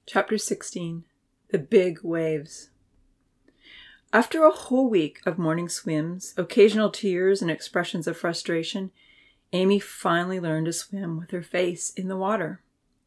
Chapter 16. The Big Waves. After a whole week of morning swims, occasional tears, and expressions of frustration, Amy finally learned to swim with her face in the water.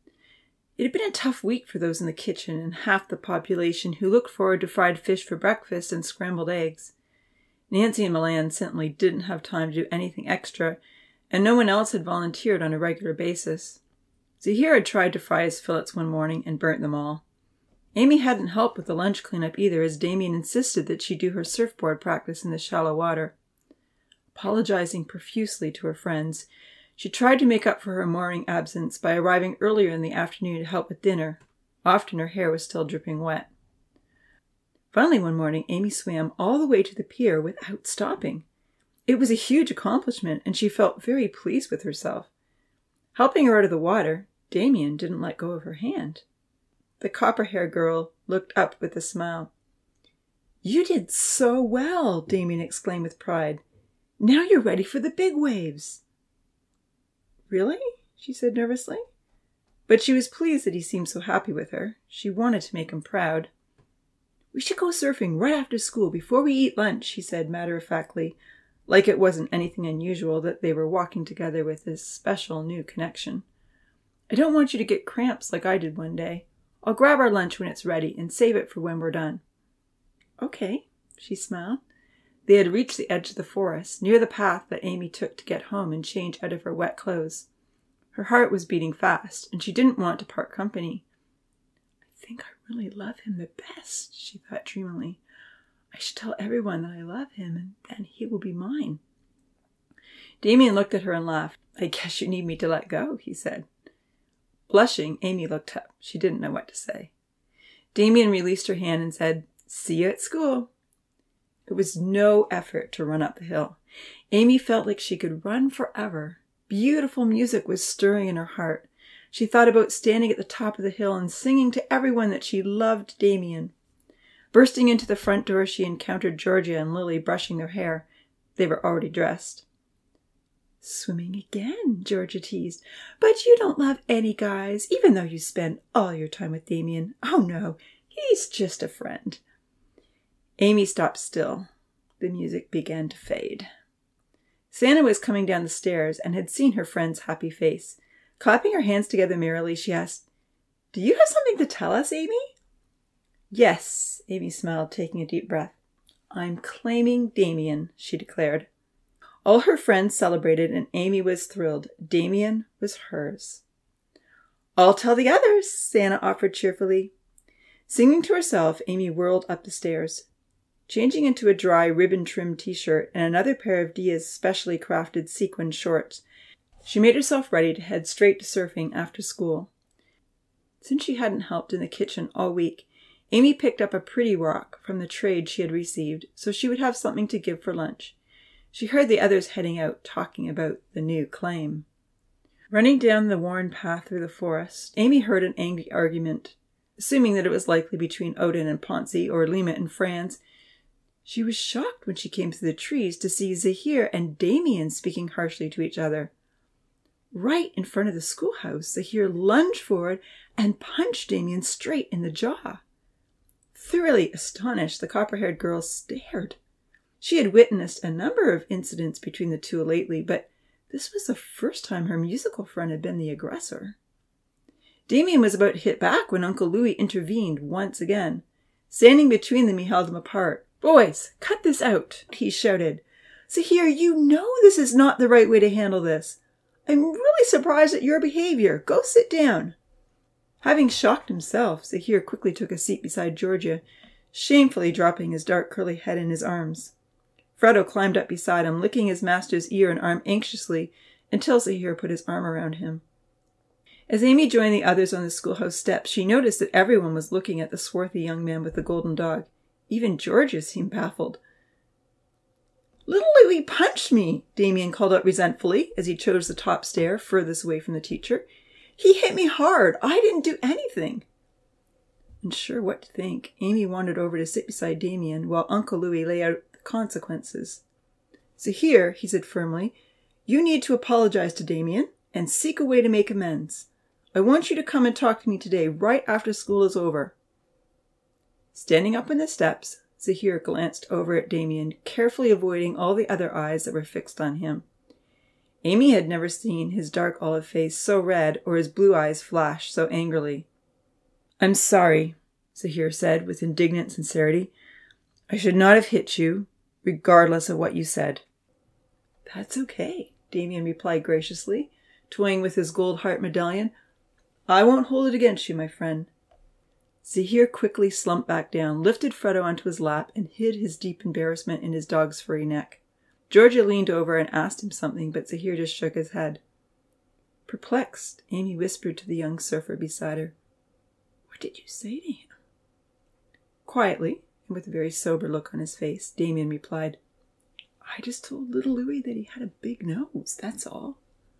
It had been a tough week for those in the kitchen and half the population who looked forward to fried fish for breakfast and scrambled eggs. Nancy and Milan simply didn't have time to do anything extra, and no one else had volunteered on a regular basis. Zahir had tried to fry his fillets one morning and burnt them all. Amy hadn't helped with the lunch cleanup either, as Damien insisted that she do her surfboard practice in the shallow water. Apologizing profusely to her friends, she tried to make up for her morning absence by arriving earlier in the afternoon to help with dinner. Often her hair was still dripping wet. Finally one morning, Amy swam all the way to the pier without stopping. It was a huge accomplishment, and she felt very pleased with herself. Helping her out of the water, Damien didn't let go of her hand. The copper-haired girl looked up with a smile. "You did so well," Damien exclaimed with pride. "Now you're ready for the big waves." "Really?" she said nervously. But she was pleased that he seemed so happy with her. She wanted to make him proud. "We should go surfing right after school before we eat lunch," he said matter-of-factly, like it wasn't anything unusual that they were walking together with this special new connection. "I don't want you to get cramps like I did one day. I'll grab our lunch when it's ready and save it for when we're done." "Okay," she smiled. They had reached the edge of the forest, near the path that Amy took to get home and change out of her wet clothes. Her heart was beating fast, and she didn't want to part company. "I think I really love him the best," she thought dreamily. "I should tell everyone that I love him, and then he will be mine." Damien looked at her and laughed. "I guess you need me to let go," he said. Blushing, Amy looked up. She didn't know what to say. Damien released her hand and said, "See you at school." It was no effort to run up the hill. Amy felt like she could run forever. Beautiful music was stirring in her heart. She thought about standing at the top of the hill and singing to everyone that she loved Damien. Bursting into the front door, she encountered Georgia and Lily brushing their hair. They were already dressed. "Swimming again," Georgia teased. "But you don't love any guys, even though you spend all your time with Damien. Oh no, he's just a friend." Amy stopped still. The music began to fade. Santa was coming down the stairs and had seen her friend's happy face. Clapping her hands together merrily, she asked, "Do you have something to tell us, Amy?" "Yes," Amy smiled, taking a deep breath. "I'm claiming Damien," she declared. All her friends celebrated, and Amy was thrilled. Damien was hers. "I'll tell the others," Santa offered cheerfully. Singing to herself, Amy whirled up the stairs. Changing into a dry, ribbon-trimmed t-shirt and another pair of Dia's specially crafted sequined shorts, she made herself ready to head straight to surfing after school. Since she hadn't helped in the kitchen all week, Amy picked up a pretty rock from the trade she had received, so she would have something to give for lunch. She heard the others heading out, talking about the new claim. Running down the worn path through the forest, Amy heard an angry argument. Assuming that it was likely between Odin and Ponzi, or Lima and Franz, she was shocked when she came through the trees to see Zahir and Damien speaking harshly to each other. Right in front of the schoolhouse, Zahir lunged forward and punched Damien straight in the jaw. Thoroughly astonished, the copper-haired girl stared. She had witnessed a number of incidents between the two lately, but this was the first time her musical friend had been the aggressor. Damien was about to hit back when Uncle Louis intervened once again. Standing between them, he held them apart. "Boys, cut this out," he shouted. "Zahir, you know this is not the right way to handle this. I'm really surprised at your behavior. Go sit down." Having shocked himself, Zahir quickly took a seat beside Georgia, shamefully dropping his dark curly head in his arms. Fredo climbed up beside him, licking his master's ear and arm anxiously until Zahir put his arm around him. As Amy joined the others on the schoolhouse steps, she noticed that everyone was looking at the swarthy young man with the golden dog. Even Georgia seemed baffled. "Little Louis punched me," Damien called out resentfully as he chose the top stair furthest away from the teacher. "He hit me hard. I didn't do anything." Unsure what to think, Amy wandered over to sit beside Damien while Uncle Louis lay out the consequences. "Zahir," he said firmly, "you need to apologize to Damien and seek a way to make amends. I want you to come and talk to me today, right after school is over." Standing up on the steps, Zahir glanced over at Damien, carefully avoiding all the other eyes that were fixed on him. Amy had never seen his dark olive face so red or his blue eyes flash so angrily. "I'm sorry," Zahir said with indignant sincerity. "I should not have hit you, regardless of what you said." "That's okay," Damien replied graciously, toying with his gold heart medallion. "I won't hold it against you, my friend." Zahir quickly slumped back down, lifted Freddo onto his lap, and hid his deep embarrassment in his dog's furry neck. Georgia leaned over and asked him something, but Zahir just shook his head. Perplexed, Amy whispered to the young surfer beside her, "What did you say to him?" Quietly, and with a very sober look on his face, Damien replied, "I just told little Louis that he had a big nose, that's all."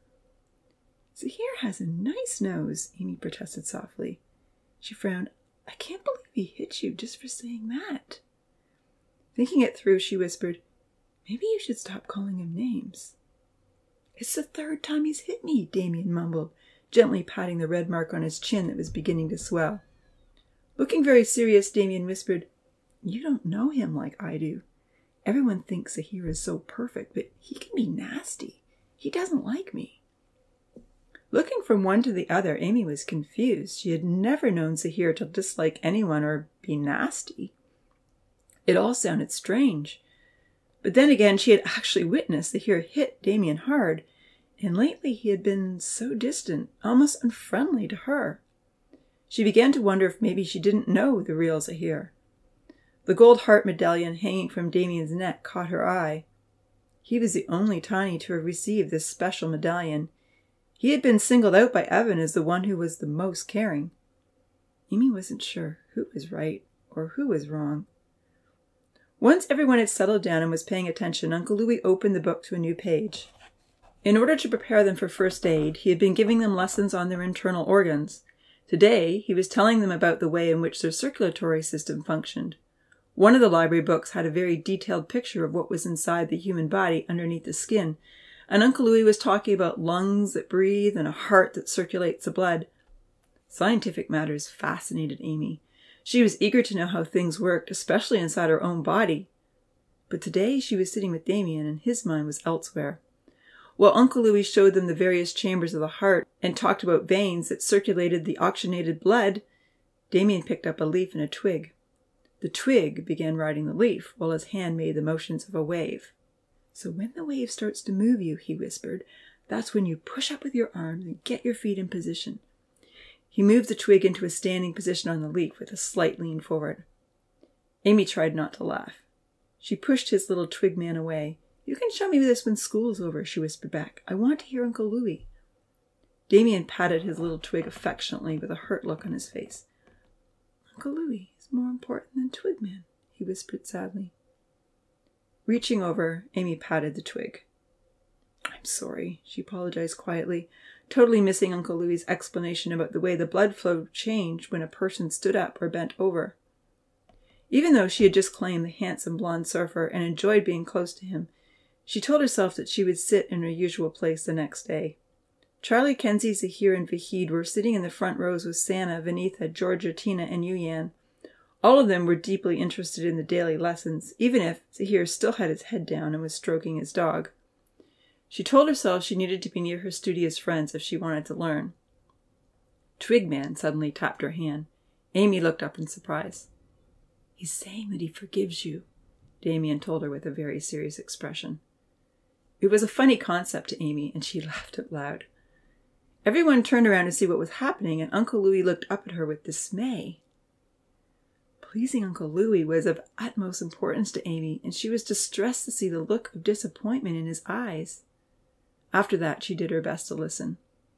"Zahir has a nice nose," Amy protested softly. She frowned. "I can't believe he hit you just for saying that." Thinking it through, she whispered, "Maybe you should stop calling him names." "It's the third time he's hit me," Damien mumbled, gently patting the red mark on his chin that was beginning to swell. Looking very serious, Damien whispered, "You don't know him like I do. Everyone thinks Zahir is so perfect, but he can be nasty. He doesn't like me." Looking from one to the other, Amy was confused. She had never known Zahir to dislike anyone or be nasty. It all sounded strange. But then again, she had actually witnessed Zahir hit Damien hard, and lately he had been so distant, almost unfriendly to her. She began to wonder if maybe she didn't know the real Zahir. The gold heart medallion hanging from Damien's neck caught her eye. He was the only Tiny to have received this special medallion. He had been singled out by Evan as the one who was the most caring. Amy wasn't sure who was right or who was wrong. Once everyone had settled down and was paying attention, Uncle Louis opened the book to a new page. In order to prepare them for first aid, he had been giving them lessons on their internal organs. Today, he was telling them about the way in which their circulatory system functioned. One of the library books had a very detailed picture of what was inside the human body underneath the skin, and Uncle Louis was talking about lungs that breathe and a heart that circulates the blood. Scientific matters fascinated Amy. She was eager to know how things worked, especially inside her own body. But today she was sitting with Damien, and his mind was elsewhere. While Uncle Louis showed them the various chambers of the heart and talked about veins that circulated the oxygenated blood, Damien picked up a leaf and a twig. The twig began riding the leaf, while his hand made the motions of a wave. "So when the wave starts to move you," he whispered, "that's when you push up with your arms and get your feet in position." He moved the twig into a standing position on the leaf with a slight lean forward. Amy tried not to laugh. She pushed his little twig man away. "You can show me this when school's over," she whispered back. "I want to hear Uncle Louis." Damien patted his little twig affectionately with a hurt look on his face. "Uncle Louis is more important than Twigman," he whispered sadly. Reaching over, Amy patted the twig. "I'm sorry," she apologized quietly, totally missing Uncle Louis's explanation about the way the blood flow changed when a person stood up or bent over. Even though she had just claimed the handsome blonde surfer and enjoyed being close to him, she told herself that she would sit in her usual place the next day. Charlie, Kenzie, Zahir, and Vahid were sitting in the front rows with Santa, Vanitha, Georgia, Tina, and Yuyan. All of them were deeply interested in the daily lessons, even if Zahir still had his head down and was stroking his dog. She told herself she needed to be near her studious friends if she wanted to learn. Twigman suddenly tapped her hand. Amy looked up in surprise. "He's saying that he forgives you," Damien told her with a very serious expression. It was a funny concept to Amy, and she laughed out loud. Everyone turned around to see what was happening, and Uncle Louis looked up at her with dismay. Pleasing Uncle Louis was of utmost importance to Amy, and she was distressed to see the look of disappointment in his eyes. After that, she did her best to listen.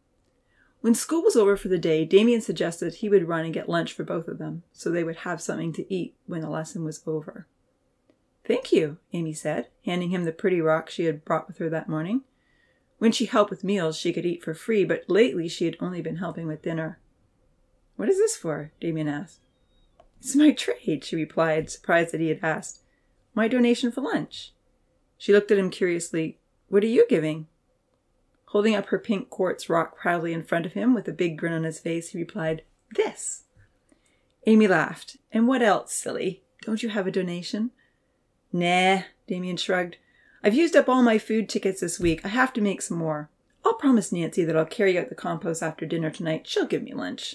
When school was over for the day, Damien suggested he would run and get lunch for both of them, so they would have something to eat when the lesson was over. "Thank you," Amy said, handing him the pretty rock she had brought with her that morning. When she helped with meals, she could eat for free, but lately she had only been helping with dinner. "What is this for?" Damien asked. "It's my trade," she replied, surprised that he had asked. "My donation for lunch." She looked at him curiously. "What are you giving?" Holding up her pink quartz rock proudly in front of him with a big grin on his face, he replied, "This." Amy laughed. "And what else, silly? Don't you have a donation?" "Nah," Damien shrugged. "I've used up all my food tickets this week. I have to make some more. I'll promise Nancy that I'll carry out the compost after dinner tonight. She'll give me lunch."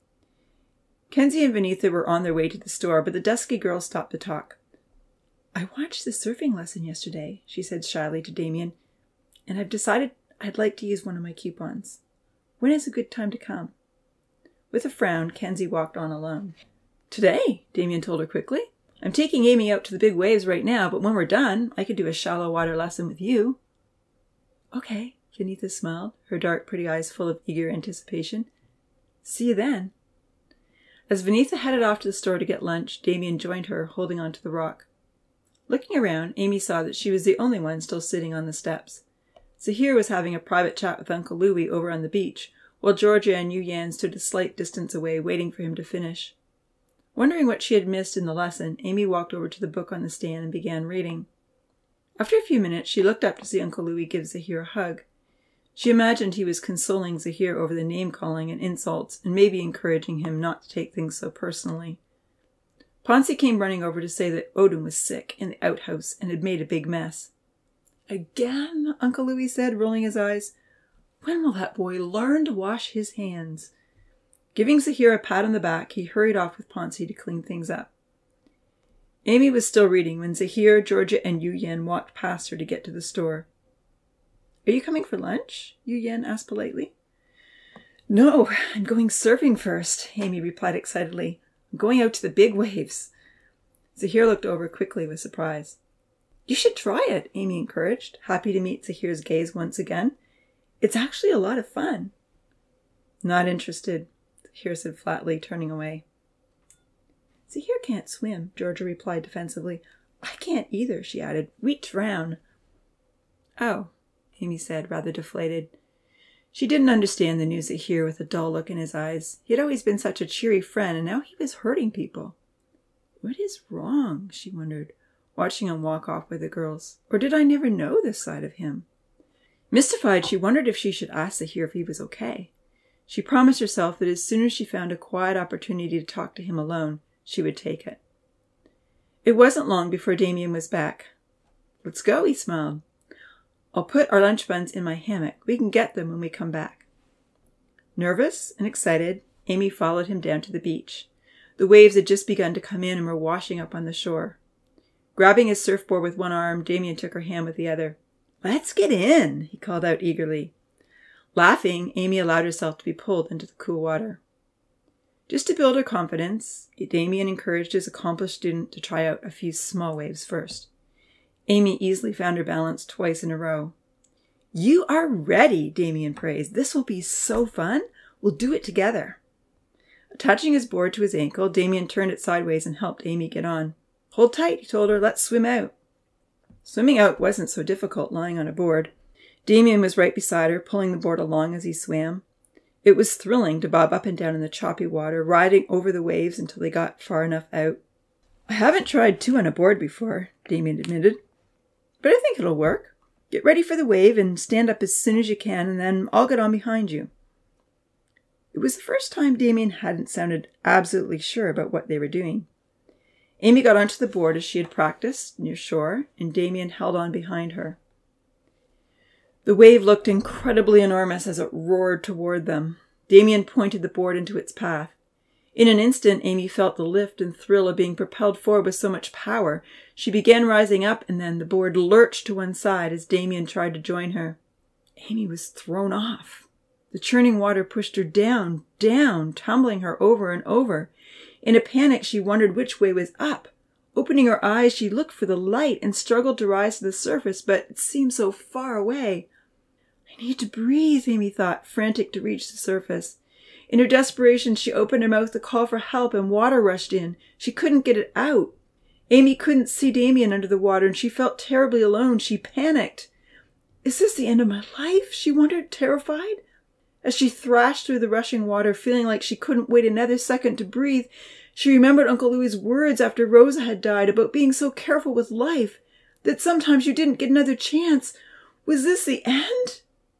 Kenzie and Vanitha were on their way to the store, but the dusky girl stopped to talk. "I watched the surfing lesson yesterday," she said shyly to Damien, "and I've decided I'd like to use one of my coupons. When is a good time to come?" With a frown, Kenzie walked on alone. "Today," Damien told her quickly. "I'm taking Amy out to the big waves right now, but when we're done, I could do a shallow water lesson with you." "Okay," Vanitha smiled, her dark, pretty eyes full of eager anticipation. "See you then." As Vanitha headed off to the store to get lunch, Damien joined her, holding onto the rock. Looking around, Amy saw that she was the only one still sitting on the steps. Zahir was having a private chat with Uncle Louie over on the beach, while Georgia and Yu Yan stood a slight distance away, waiting for him to finish. Wondering what she had missed in the lesson, Amy walked over to the book on the stand and began reading. After a few minutes, she looked up to see Uncle Louie give Zahir a hug. She imagined he was consoling Zahir over the name-calling and insults, and maybe encouraging him not to take things so personally. Ponce came running over to say that Odin was sick in the outhouse and had made a big mess. "Again?" Uncle Louie said, rolling his eyes. "When will that boy learn to wash his hands?" Giving Zahir a pat on the back, he hurried off with Ponce to clean things up. Amy was still reading when Zahir, Georgia, and Yu Yan walked past her to get to the store. "Are you coming for lunch?" Yu Yan asked politely. "No, I'm going surfing first," Amy replied excitedly. "I'm going out to the big waves." Zahir looked over quickly with surprise. "You should try it," Amy encouraged, happy to meet Zahir's gaze once again. "It's actually a lot of fun." "Not interested," Zahir said flatly, turning away. "Zahir can't swim," Georgia replied defensively. "I can't either," she added. "We'd drown." "Oh," Amy said, rather deflated. She didn't understand the new Zahir with a dull look in his eyes. He had always been such a cheery friend, and now he was hurting people. What is wrong, she wondered, watching him walk off with the girls. Or did I never know this side of him? Mystified, she wondered if she should ask Zahir if he was okay. She promised herself that as soon as she found a quiet opportunity to talk to him alone, she would take it. It wasn't long before Damien was back. "Let's go," he smiled. "I'll put our lunch buns in my hammock. We can get them when we come back." Nervous and excited, Amy followed him down to the beach. The waves had just begun to come in and were washing up on the shore. Grabbing his surfboard with one arm, Damien took her hand with the other. "Let's get in," he called out eagerly. Laughing, Amy allowed herself to be pulled into the cool water. Just to build her confidence, Damien encouraged his accomplished student to try out a few small waves first. Amy easily found her balance twice in a row. "You are ready," Damien praised. "This will be so fun. We'll do it together." Attaching his board to his ankle, Damien turned it sideways and helped Amy get on. "Hold tight," he told her. "Let's swim out." Swimming out wasn't so difficult lying on a board. Damien was right beside her, pulling the board along as he swam. It was thrilling to bob up and down in the choppy water, riding over the waves until they got far enough out. "I haven't tried two on a board before," Damien admitted. "But I think it'll work. Get ready for the wave and stand up as soon as you can, and then I'll get on behind you." It was the first time Damien hadn't sounded absolutely sure about what they were doing. Amy got onto the board as she had practiced, near shore, and Damien held on behind her. The wave looked incredibly enormous as it roared toward them. Damien pointed the board into its path. In an instant, Amy felt the lift and thrill of being propelled forward with so much power. She began rising up, and then the board lurched to one side as Damien tried to join her. Amy was thrown off. The churning water pushed her down, down, tumbling her over and over. In a panic, she wondered which way was up. Opening her eyes, she looked for the light and struggled to rise to the surface, but it seemed so far away. "I need to breathe," Amy thought, frantic to reach the surface. In her desperation, she opened her mouth to call for help, and water rushed in. She couldn't get it out. Amy couldn't see Damien under the water, and she felt terribly alone. She panicked. "Is this the end of my life?" she wondered, terrified. As she thrashed through the rushing water, feeling like she couldn't wait another second to breathe, she remembered Uncle Louie's words after Rosa had died about being so careful with life, that sometimes you didn't get another chance. Was this the end?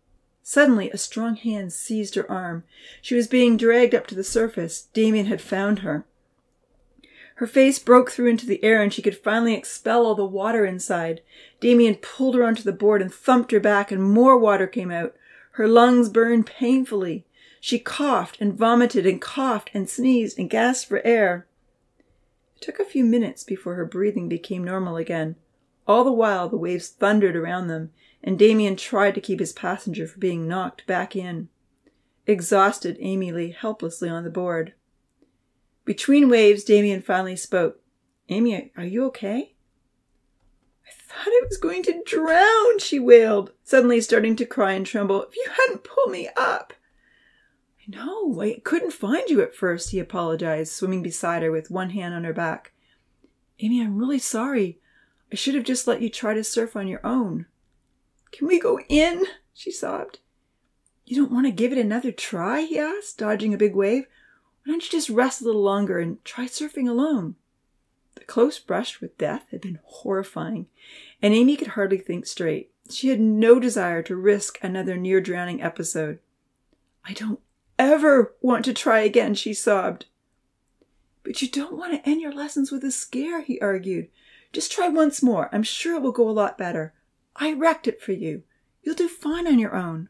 Suddenly, a strong hand seized her arm. She was being dragged up to the surface. Damien had found her. Her face broke through into the air, and she could finally expel all the water inside. Damien pulled her onto the board and thumped her back, and more water came out. Her lungs burned painfully. She coughed and vomited and coughed and sneezed and gasped for air. It took a few minutes before her breathing became normal again. All the while, the waves thundered around them, and Damien tried to keep his passenger from being knocked back in. Exhausted, Amy lay helplessly on the board. Between waves, Damien finally spoke. "Amy, are you okay?" "I thought I was going to drown," she wailed, suddenly starting to cry and tremble. "If you hadn't pulled me up." "I know, I couldn't find you at first," he apologized, swimming beside her with one hand on her back. "Amy, I'm really sorry. I should have just let you try to surf on your own." "Can we go in?" she sobbed. "You don't want to give it another try?" he asked, dodging a big wave. "Why don't you just rest a little longer and try surfing alone?" The close brush with death had been horrifying, and Amy could hardly think straight. She had no desire to risk another near-drowning episode. "I don't ever want to try again," she sobbed. "But you don't want to end your lessons with a scare," he argued. "Just try once more. I'm sure it will go a lot better. I wrecked it for you. You'll do fine on your own."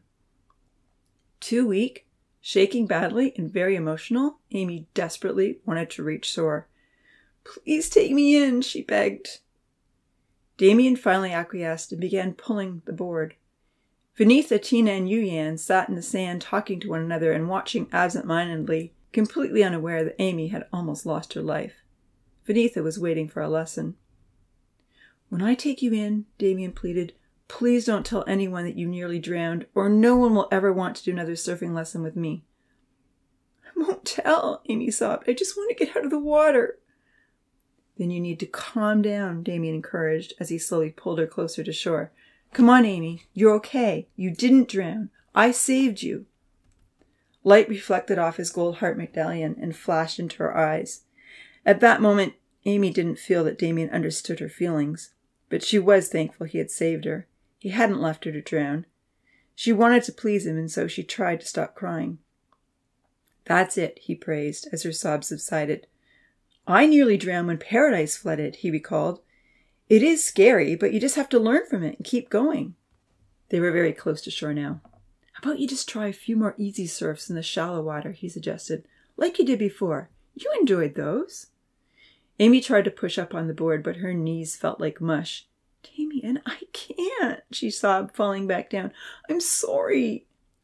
Too weak, shaking badly, and very emotional, Amy desperately wanted to reach shore. "Please take me in," she begged. Damien finally acquiesced and began pulling the board. Vinitha, Tina, and Yuyan sat in the sand talking to one another and watching absent-mindedly, completely unaware that Amy had almost lost her life. Vinitha was waiting for a lesson. "When I take you in," Damien pleaded, "please don't tell anyone that you nearly drowned, or no one will ever want to do another surfing lesson with me." "I won't tell," Amy sobbed. "I just want to get out of the water." "Then you need to calm down," Damien encouraged as he slowly pulled her closer to shore. "Come on, Amy. You're okay. You didn't drown. I saved you." Light reflected off his gold heart medallion and flashed into her eyes. At that moment, Amy didn't feel that Damien understood her feelings, but she was thankful he had saved her. He hadn't left her to drown. She wanted to please him, and so she tried to stop crying. "That's it," he praised as her sobs subsided. "I nearly drowned when Paradise flooded," he recalled. "It is scary, but you just have to learn from it and keep going." They were very close to shore now. "How about you just try a few more easy surfs in the shallow water," he suggested, "like you did before. You enjoyed those." Amy tried to push up on the board, but her knees felt like mush. "Damien, I can't," she sobbed, falling back down. "I'm sorry."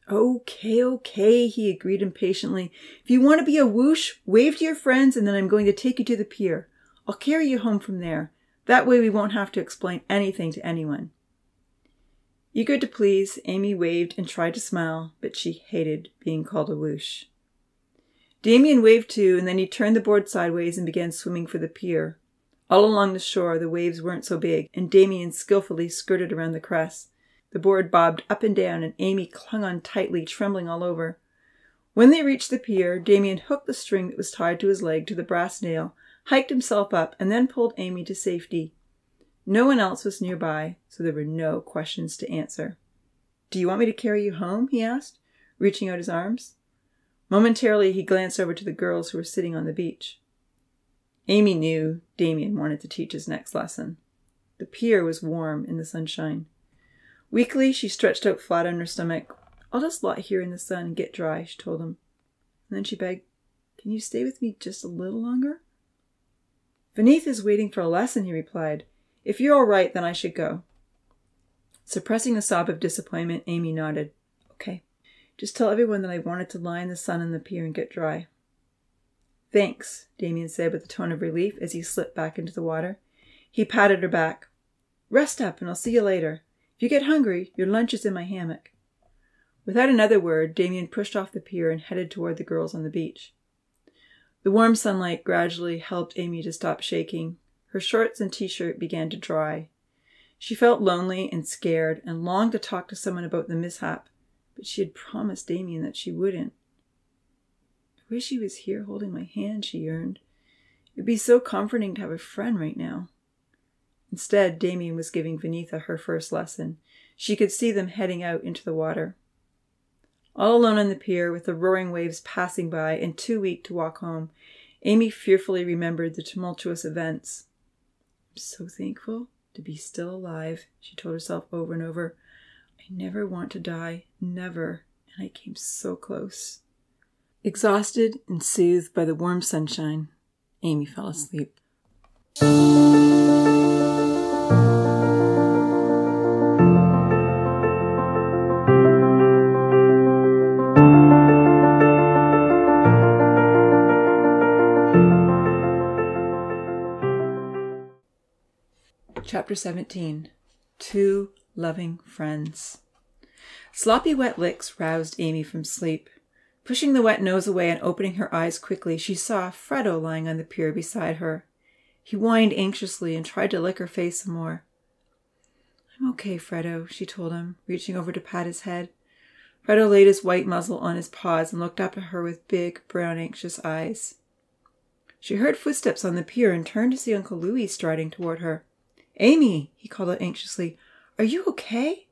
Okay, he agreed impatiently. "If you want to be a whoosh, wave to your friends, and then I'm going to take you to the pier. I'll carry you home from there. That way we won't have to explain anything to anyone." Eager to please, Amy waved and tried to smile, but she hated being called a whoosh. Damien waved too, and then he turned the board sideways and began swimming for the pier. All along the shore, the waves weren't so big, and Damien skillfully skirted around the crest. The board bobbed up and down, and Amy clung on tightly, trembling all over. When they reached the pier, Damien hooked the string that was tied to his leg to the brass nail, hiked himself up, and then pulled Amy to safety. No one else was nearby, so there were no questions to answer. "Do you want me to carry you home?" he asked, reaching out his arms. Momentarily, he glanced over to the girls who were sitting on the beach. Amy knew Damien wanted to teach his next lesson. The pier was warm in the sunshine. Weakly, she stretched out flat on her stomach. "I'll just lie here in the sun and get dry," she told him. And then she begged, "Can you stay with me just a little longer?" "Vinitha's waiting for a lesson," he replied. "If you're all right, then I should go." Suppressing a sob of disappointment, Amy nodded. "Okay. Just tell everyone that I wanted to lie in the sun on the pier and get dry." "Thanks," Damien said with a tone of relief as he slipped back into the water. He patted her back. "Rest up and I'll see you later. If you get hungry, your lunch is in my hammock." Without another word, Damien pushed off the pier and headed toward the girls on the beach. The warm sunlight gradually helped Amy to stop shaking. Her shorts and t-shirt began to dry. She felt lonely and scared and longed to talk to someone about the mishap, but she had promised Damien that she wouldn't. "I wish he was here holding my hand," she yearned. "It'd be so comforting to have a friend right now." Instead, Damien was giving Vinitha her first lesson. She could see them heading out into the water. All alone on the pier, with the roaring waves passing by and too weak to walk home, Amy fearfully remembered the tumultuous events. "I'm so thankful to be still alive," she told herself over and over. "I never want to die, never, and I came so close." Exhausted and soothed by the warm sunshine, Amy fell asleep. Chapter 17. Two Loving Friends. Sloppy wet licks roused Amy from sleep. Pushing the wet nose away and opening her eyes quickly, she saw Freddo lying on the pier beside her. He whined anxiously and tried to lick her face some more. "I'm okay, Freddo," she told him, reaching over to pat his head. Freddo laid his white muzzle on his paws and looked up at her with big, brown, anxious eyes. She heard footsteps on the pier and turned to see Uncle Louis striding toward her. "Amy," he called out anxiously, "are you okay?"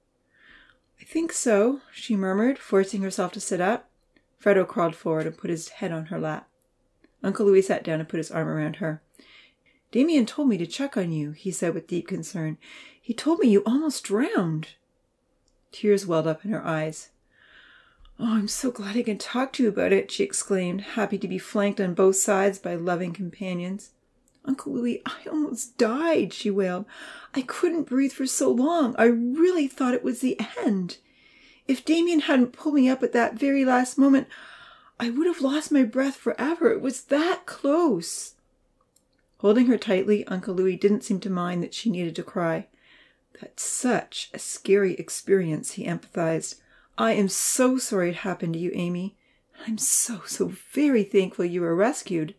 "I think so," she murmured, forcing herself to sit up. Freddo crawled forward and put his head on her lap. Uncle Louis sat down and put his arm around her. "Damien told me to check on you," he said with deep concern. "He told me you almost drowned." Tears welled up in her eyes. "Oh, I'm so glad I can talk to you about it," she exclaimed, happy to be flanked on both sides by loving companions. "Uncle Louis, I almost died," she wailed. "I couldn't breathe for so long. I really thought it was the end. If Damien hadn't pulled me up at that very last moment, I would have lost my breath forever. It was that close." Holding her tightly, Uncle Louis didn't seem to mind that she needed to cry. "That's such a scary experience," he empathized. "I am so sorry it happened to you, Amy. I'm so very thankful you were rescued."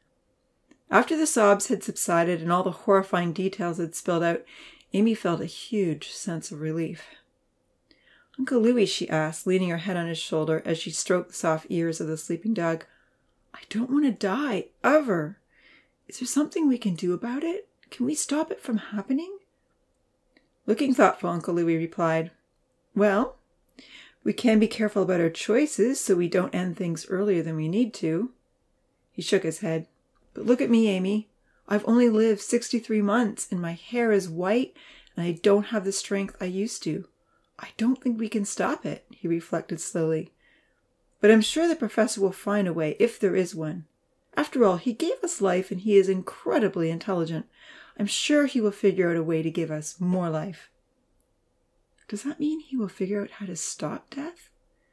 After the sobs had subsided and all the horrifying details had spilled out, Amy felt a huge sense of relief. "Uncle Louis," she asked, leaning her head on his shoulder as she stroked the soft ears of the sleeping dog, "I don't want to die, ever. Is there something we can do about it? Can we stop it from happening?" Looking thoughtful, Uncle Louis replied, "Well, we can be careful about our choices so we don't end things earlier than we need to." He shook his head. "But look at me, Amy. I've only lived 63 months, and my hair is white, and I don't have the strength I used to. I don't think we can stop it," he reflected slowly. "But I'm sure the professor will find a way, if there is one. After all, he gave us life, and he is incredibly intelligent. I'm sure he will figure out a way to give us more life." "Does that mean he will figure out how to stop death?"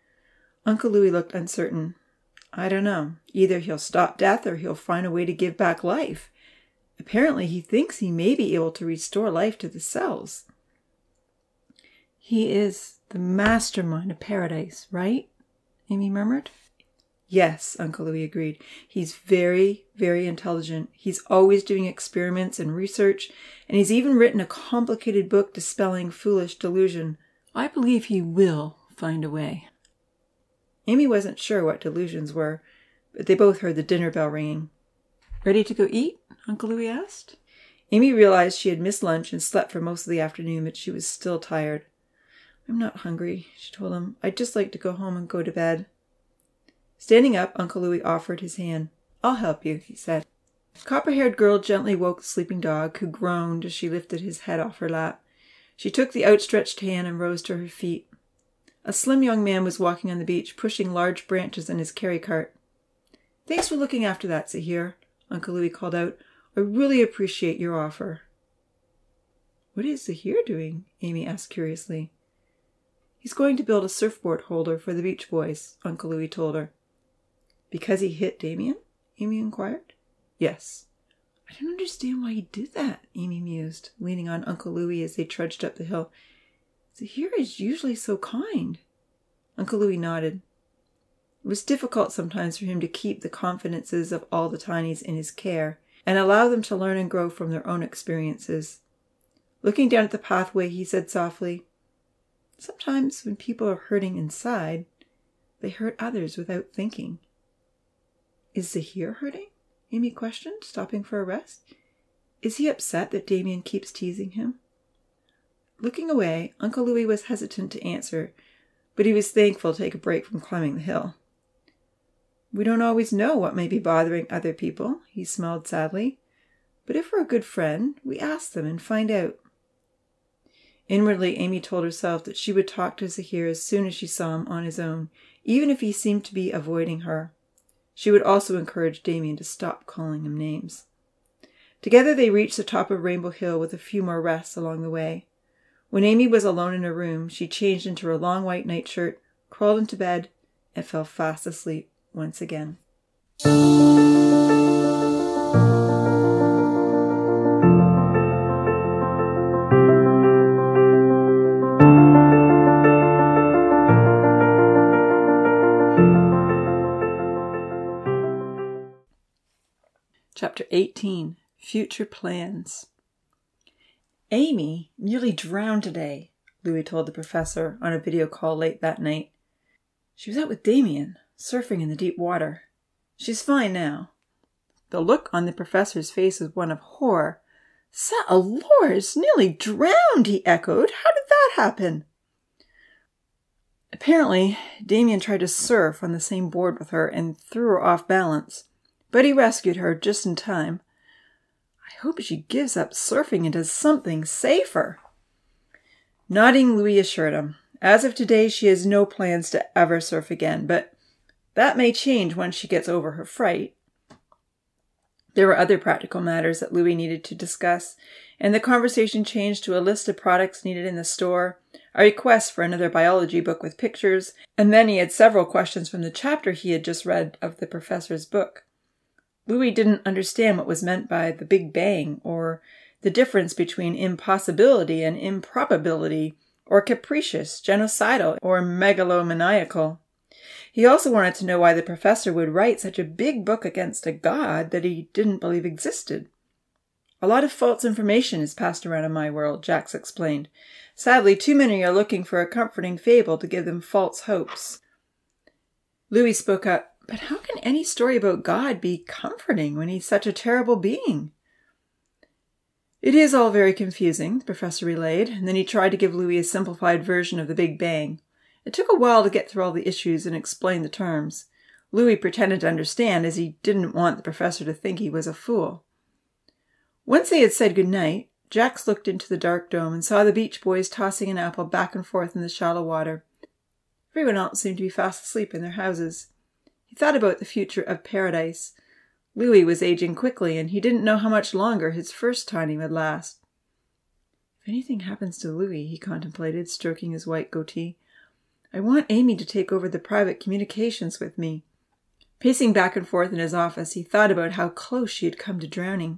Uncle Louis looked uncertain. "I don't know. Either he'll stop death or he'll find a way to give back life. Apparently he thinks he may be able to restore life to the cells." "He is the mastermind of paradise, right?" Amy murmured. "Yes," Uncle Louis agreed. "He's very, very intelligent. He's always doing experiments and research, and he's even written a complicated book dispelling foolish delusion. I believe he will find a way." Amy wasn't sure what delusions were, but they both heard the dinner bell ringing. "Ready to go eat?" Uncle Louis asked. Amy realized she had missed lunch and slept for most of the afternoon, but she was still tired. "I'm not hungry," she told him. "I'd just like to go home and go to bed." Standing up, Uncle Louis offered his hand. "I'll help you," he said. The copper-haired girl gently woke the sleeping dog, who groaned as she lifted his head off her lap. She took the outstretched hand and rose to her feet. A slim young man was walking on the beach, pushing large branches in his carry cart. "Thanks for looking after that, Zahir," Uncle Louis called out. "I really appreciate your offer." "What is Zahir doing?" Amy asked curiously. "He's going to build a surfboard holder for the Beach Boys," Uncle Louis told her. "Because he hit Damien?" Amy inquired. "Yes." "I don't understand why he did that," Amy mused, leaning on Uncle Louis as they trudged up the hill. "Zahir is usually so kind." Uncle Louis nodded. It was difficult sometimes for him to keep the confidences of all the tinies in his care and allow them to learn and grow from their own experiences. Looking down at the pathway, he said softly, "Sometimes when people are hurting inside, they hurt others without thinking." "Is Zahir hurting?" Amy questioned, stopping for a rest. "Is he upset that Damien keeps teasing him?" Looking away, Uncle Louis was hesitant to answer, but he was thankful to take a break from climbing the hill. "We don't always know what may be bothering other people," he smiled sadly. "But if we're a good friend, we ask them and find out." Inwardly, Amy told herself that she would talk to Zahir as soon as she saw him on his own, even if he seemed to be avoiding her. She would also encourage Damien to stop calling him names. Together they reached the top of Rainbow Hill with a few more rests along the way. When Amy was alone in her room, she changed into her long white nightshirt, crawled into bed, and fell fast asleep once again. Chapter 18. Future Plans. "Amy nearly drowned today," Louis told the professor on a video call late that night. "She was out with Damien, surfing in the deep water. She's fine now." The look on the professor's face was one of horror. "Sa-Allures, nearly drowned," he echoed. "How did that happen?" "Apparently, Damien tried to surf on the same board with her and threw her off balance. But he rescued her just in time. I hope she gives up surfing and does something safer." Nodding, Louis assured him. As of today, she has no plans to ever surf again, but that may change once she gets over her fright. There were other practical matters that Louis needed to discuss, and the conversation changed to a list of products needed in the store, a request for another biology book with pictures, and then he had several questions from the chapter he had just read of the professor's book. Louis didn't understand what was meant by the Big Bang, or the difference between impossibility and improbability, or capricious, genocidal, or megalomaniacal. He also wanted to know why the professor would write such a big book against a god that he didn't believe existed. "A lot of false information is passed around in my world," Jax explained. "Sadly, too many are looking for a comforting fable to give them false hopes." Louis spoke up. "But how can any story about God be comforting when he's such a terrible being?" "It is all very confusing," the professor relayed, and then he tried to give Louis a simplified version of the Big Bang. It took a while to get through all the issues and explain the terms. Louis pretended to understand, as he didn't want the professor to think he was a fool. Once they had said good night, Jax looked into the dark dome and saw the beach boys tossing an apple back and forth in the shallow water. Everyone else seemed to be fast asleep in their houses. He thought about the future of paradise. Louis was aging quickly, and he didn't know how much longer his first tiny would last. "If anything happens to Louis," he contemplated, stroking his white goatee, "I want Amy to take over the private communications with me." Pacing back and forth in his office, he thought about how close she had come to drowning.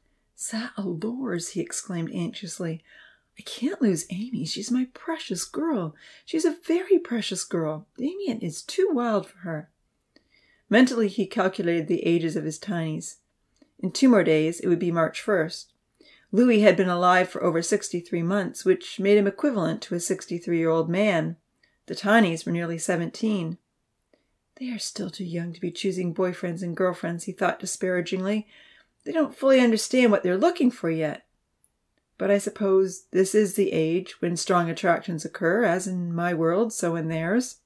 "Sa-Allures," he exclaimed anxiously. "I can't lose Amy. She's my precious girl. She's a very precious girl. Damien is too wild for her." Mentally, he calculated the ages of his tinies. In 2 more days, it would be March 1st. Louis had been alive for over 63 months, which made him equivalent to a 63-year-old man. The tinies were nearly 17. "They are still too young to be choosing boyfriends and girlfriends," he thought disparagingly. "They don't fully understand what they're looking for yet. But I suppose this is the age when strong attractions occur, as in my world, so in theirs."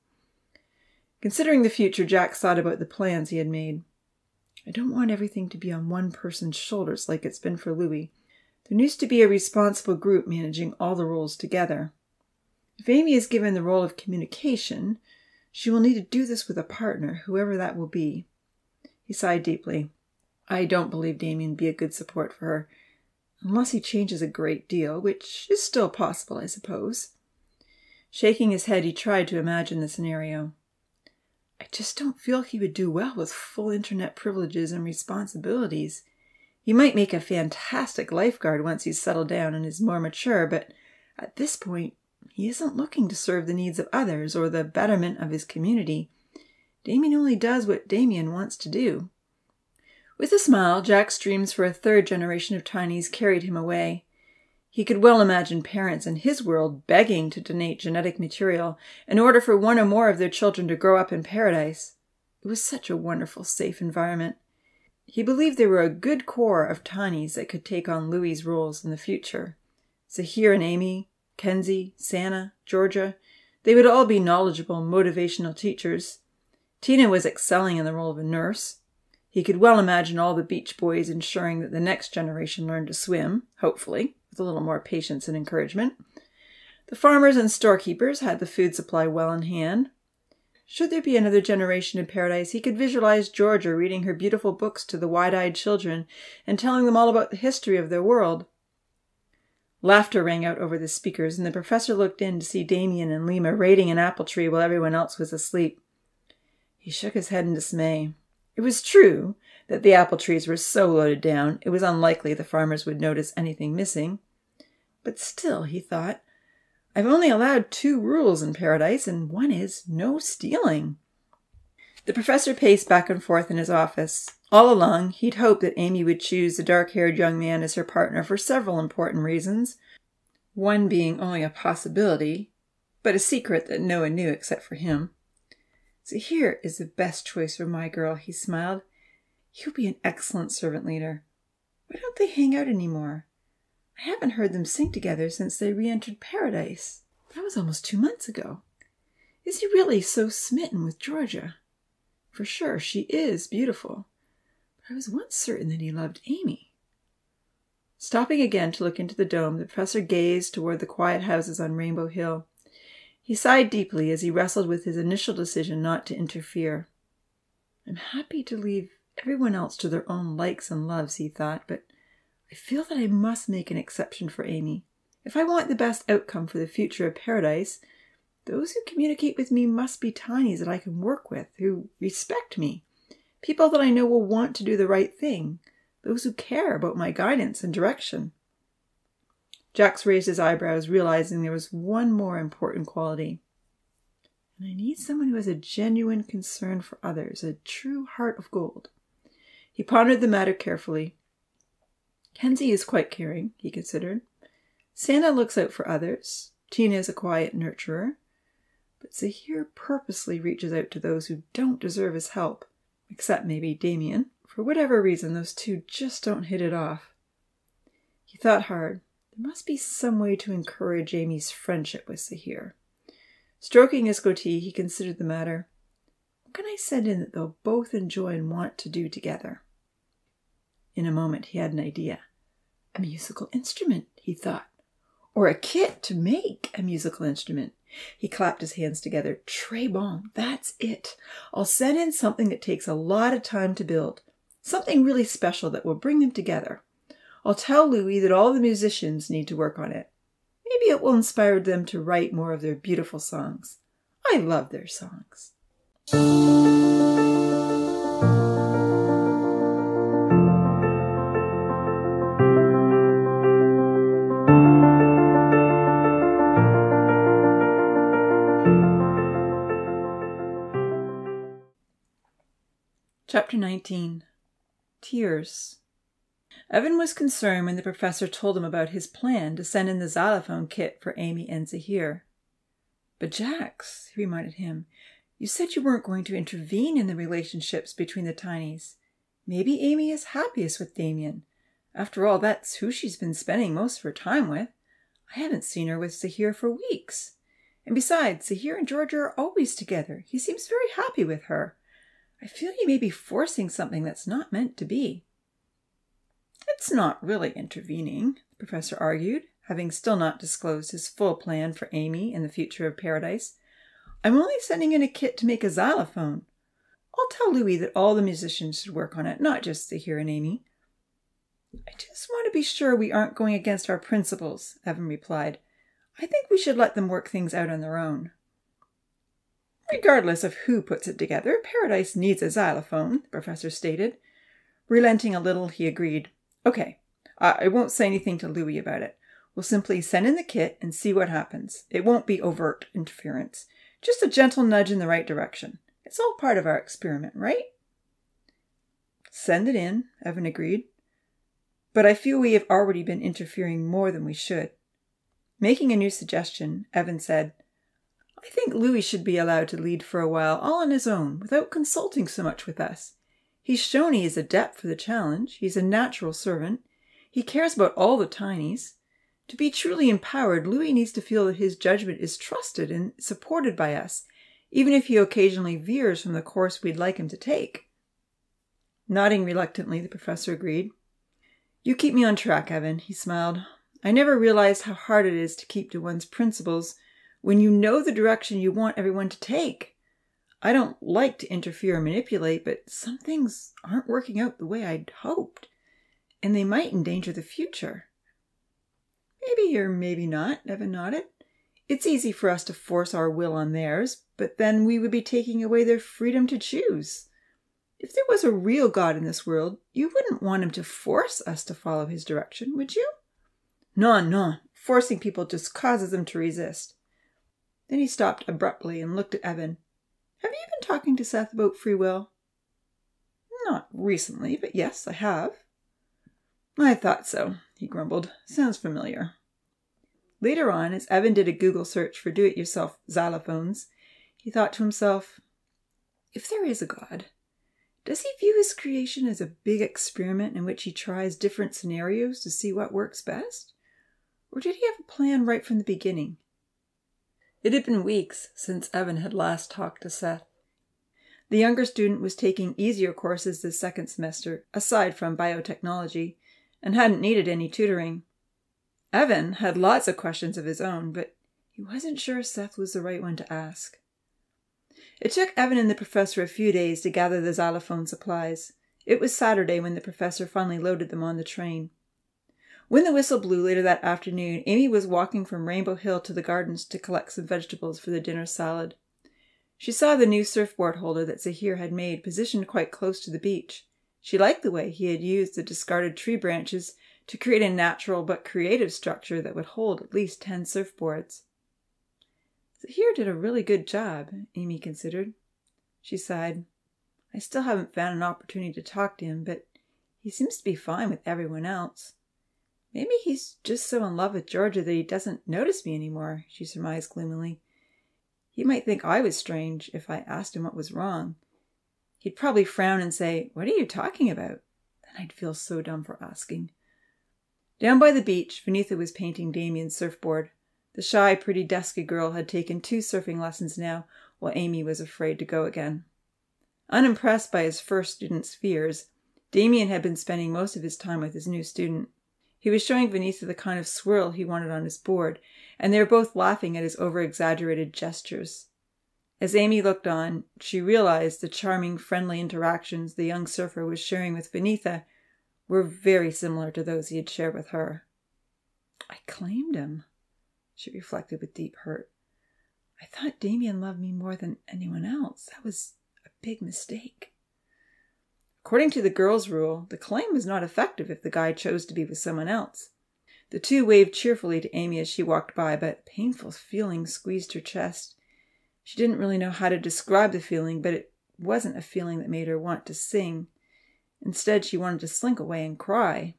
Considering the future, Jax thought about the plans he had made. "I don't want everything to be on one person's shoulders like it's been for Louis. There needs to be a responsible group managing all the roles together. If Amy is given the role of communication, she will need to do this with a partner, whoever that will be." He sighed deeply. "I don't believe Damien would be a good support for her, unless he changes a great deal, which is still possible, I suppose." Shaking his head, he tried to imagine the scenario. "I just don't feel he would do well with full internet privileges and responsibilities. He might make a fantastic lifeguard once he's settled down and is more mature, but at this point, he isn't looking to serve the needs of others or the betterment of his community. Damien only does what Damien wants to do." With a smile, Jack's dreams for a 3rd generation of tinies carried him away. He could well imagine parents in his world begging to donate genetic material in order for one or more of their children to grow up in paradise. It was such a wonderful, safe environment. He believed there were a good core of tinies that could take on Louis's roles in the future. Zahir and Amy, Kenzie, Santa, Georgia, They would all be knowledgeable, motivational teachers. Tina was excelling in the role of a nurse. He could well imagine all the Beach Boys ensuring that the next generation learned to swim, hopefully, with a little more patience and encouragement. The farmers and storekeepers had the food supply well in hand. Should there be another generation in paradise, he could visualize Georgia reading her beautiful books to the wide-eyed children and telling them all about the history of their world. Laughter rang out over the speakers, and the professor looked in to see Damien and Lima raiding an apple tree while everyone else was asleep. He shook his head in dismay. It was true that the apple trees were so loaded down, it was unlikely the farmers would notice anything missing. But still, he thought, I've only allowed 2 rules in paradise, and one is no stealing. The professor paced back and forth in his office. All along, he'd hoped that Amy would choose the dark-haired young man as her partner for several important reasons, one being only a possibility, but a secret that no one knew except for him. Zahir is the best choice for my girl, he smiled. He'll be an excellent servant leader. Why don't they hang out anymore? I haven't heard them sing together since they re-entered paradise. That was almost 2 months ago. Is he really so smitten with Georgia? For sure, she is beautiful. But I was once certain that he loved Amy. Stopping again to look into the dome, the professor gazed toward the quiet houses on Rainbow Hill. He sighed deeply as he wrestled with his initial decision not to interfere. I'm happy to leave everyone else to their own likes and loves, he thought, but I feel that I must make an exception for Amy. If I want the best outcome for the future of paradise, those who communicate with me must be tinies that I can work with, who respect me, people that I know will want to do the right thing, those who care about my guidance and direction. Jax raised his eyebrows, realizing there was one more important quality. And I need someone who has a genuine concern for others, a true heart of gold. He pondered the matter carefully. Kenzie is quite caring, he considered. Santa looks out for others. Tina is a quiet nurturer. But Zahir purposely reaches out to those who don't deserve his help, except maybe Damien. For whatever reason, those two just don't hit it off. He thought hard. There must be some way to encourage Amy's friendship with Zahir. Stroking his goatee, he considered the matter. What can I send in that they'll both enjoy and want to do together? In a moment, he had an idea. A musical instrument, he thought. Or a kit to make a musical instrument. He clapped his hands together. Très bon, that's it. I'll send in something that takes a lot of time to build. Something really special that will bring them together. I'll tell Louis that all the musicians need to work on it. Maybe it will inspire them to write more of their beautiful songs. I love their songs. Chapter 19. Tears. Evan was concerned when the professor told him about his plan to send in the xylophone kit for Amy and Zahir. But Jax, he reminded him, you said you weren't going to intervene in the relationships between the tinies. Maybe Amy is happiest with Damien. After all, that's who she's been spending most of her time with. I haven't seen her with Zahir for weeks. And besides, Zahir and Georgia are always together. He seems very happy with her. I feel you may be forcing something that's not meant to be. It's not really intervening, the professor argued, having still not disclosed his full plan for Amy and the future of paradise. I'm only sending in a kit to make a xylophone. I'll tell Louis that all the musicians should work on it, not just Zahir and Amy. I just want to be sure we aren't going against our principles, Evan replied. I think we should let them work things out on their own. Regardless of who puts it together, paradise needs a xylophone, the professor stated. Relenting a little, he agreed. Okay, I won't say anything to Louis about it. We'll simply send in the kit and see what happens. It won't be overt interference. Just a gentle nudge in the right direction. It's all part of our experiment, right? Send it in, Evan agreed. But I feel we have already been interfering more than we should. Making a new suggestion, Evan said, I think Louis should be allowed to lead for a while all on his own, without consulting so much with us. He's shown he is adept for the challenge. He's a natural servant. He cares about all the tinies. To be truly empowered, Louis needs to feel that his judgment is trusted and supported by us, even if he occasionally veers from the course we'd like him to take." Nodding reluctantly, the professor agreed. "You keep me on track, Evan," he smiled. "I never realized how hard it is to keep to one's principles when you know the direction you want everyone to take. I don't like to interfere or manipulate, but some things aren't working out the way I'd hoped, and they might endanger the future." "Maybe or maybe not," Evan nodded. "It's easy for us to force our will on theirs, but then we would be taking away their freedom to choose. If there was a real God in this world, you wouldn't want him to force us to follow his direction, would you?" Non. Forcing people just causes them to resist." Then he stopped abruptly and looked at Evan. "Have you been talking to Seth about free will?" "Not recently, but yes, I have." "I thought so," he grumbled. "Sounds familiar." Later on, as Evan did a Google search for do-it-yourself xylophones, he thought to himself, if there is a God, does he view his creation as a big experiment in which he tries different scenarios to see what works best? Or did he have a plan right from the beginning? It had been weeks since Evan had last talked to Seth. The younger student was taking easier courses this second semester, aside from biotechnology, and hadn't needed any tutoring. Evan had lots of questions of his own, but he wasn't sure Seth was the right one to ask. It took Evan and the professor a few days to gather the xylophone supplies. It was Saturday when the professor finally loaded them on the train. When the whistle blew later that afternoon, Amy was walking from Rainbow Hill to the gardens to collect some vegetables for the dinner salad. She saw the new surfboard holder that Zahir had made positioned quite close to the beach. She liked the way he had used the discarded tree branches to create a natural but creative structure that would hold at least 10 surfboards. Zahir did a really good job, Amy considered. She sighed. I still haven't found an opportunity to talk to him, but he seems to be fine with everyone else. Maybe he's just so in love with Georgia that he doesn't notice me anymore, she surmised gloomily. He might think I was strange if I asked him what was wrong. He'd probably frown and say, "What are you talking about?" Then I'd feel so dumb for asking. Down by the beach, Vinitha was painting Damien's surfboard. The shy, pretty, dusky girl had taken 2 surfing lessons now, while Amy was afraid to go again. Unimpressed by his first student's fears, Damien had been spending most of his time with his new student. He was showing Vinitha the kind of swirl he wanted on his board, and they were both laughing at his over-exaggerated gestures. As Amy looked on, she realized the charming, friendly interactions the young surfer was sharing with Vinitha were very similar to those he had shared with her. I claimed him, she reflected with deep hurt. I thought Damien loved me more than anyone else. That was a big mistake. According to the girls' rule, the claim was not effective if the guy chose to be with someone else. The two waved cheerfully to Amy as she walked by, but a painful feeling squeezed her chest. She didn't really know how to describe the feeling, but it wasn't a feeling that made her want to sing. Instead, she wanted to slink away and cry.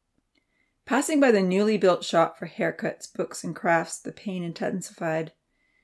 Passing by the newly built shop for haircuts, books, and crafts, the pain intensified.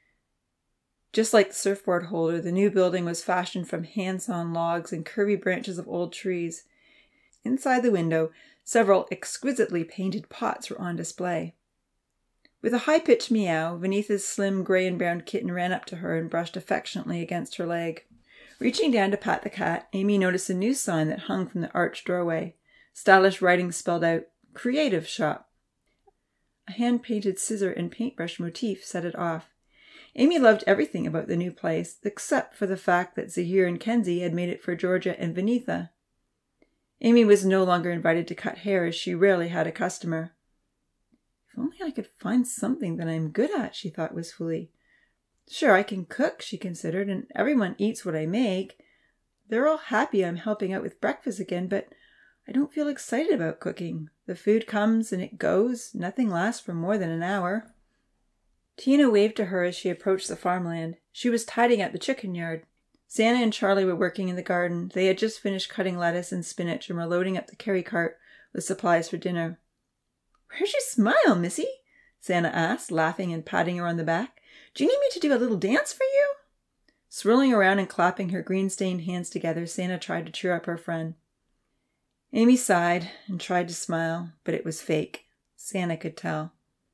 Just like the surfboard holder, the new building was fashioned from hand-sawn logs and curvy branches of old trees. Inside the window, several exquisitely painted pots were on display. With a high-pitched meow, Vinitha's slim gray and brown kitten ran up to her and brushed affectionately against her leg. Reaching down to pat the cat, Amy noticed a new sign that hung from the arched doorway. Stylish writing spelled out, "Creative Shop." A hand-painted scissor and paintbrush motif set it off. Amy loved everything about the new place, except for the fact that Zahir and Kenzie had made it for Georgia and Vinitha. Amy was no longer invited to cut hair, as she rarely had a customer. If only I could find something that I'm good at, she thought wistfully. Sure, I can cook, she considered, and everyone eats what I make. They're all happy I'm helping out with breakfast again, but I don't feel excited about cooking. The food comes and it goes. Nothing lasts for more than an hour. Tina waved to her as she approached the farmland. She was tidying up the chicken yard. Santa and Charlie were working in the garden. They had just finished cutting lettuce and spinach and were loading up the carry cart with supplies for dinner. "Where's your smile, Missy?" Santa asked, laughing and patting her on the back. "Do you need me to do a little dance for you?" Swirling around and clapping her green-stained hands together, Santa tried to cheer up her friend. Amy sighed and tried to smile, but it was fake. Santa could tell.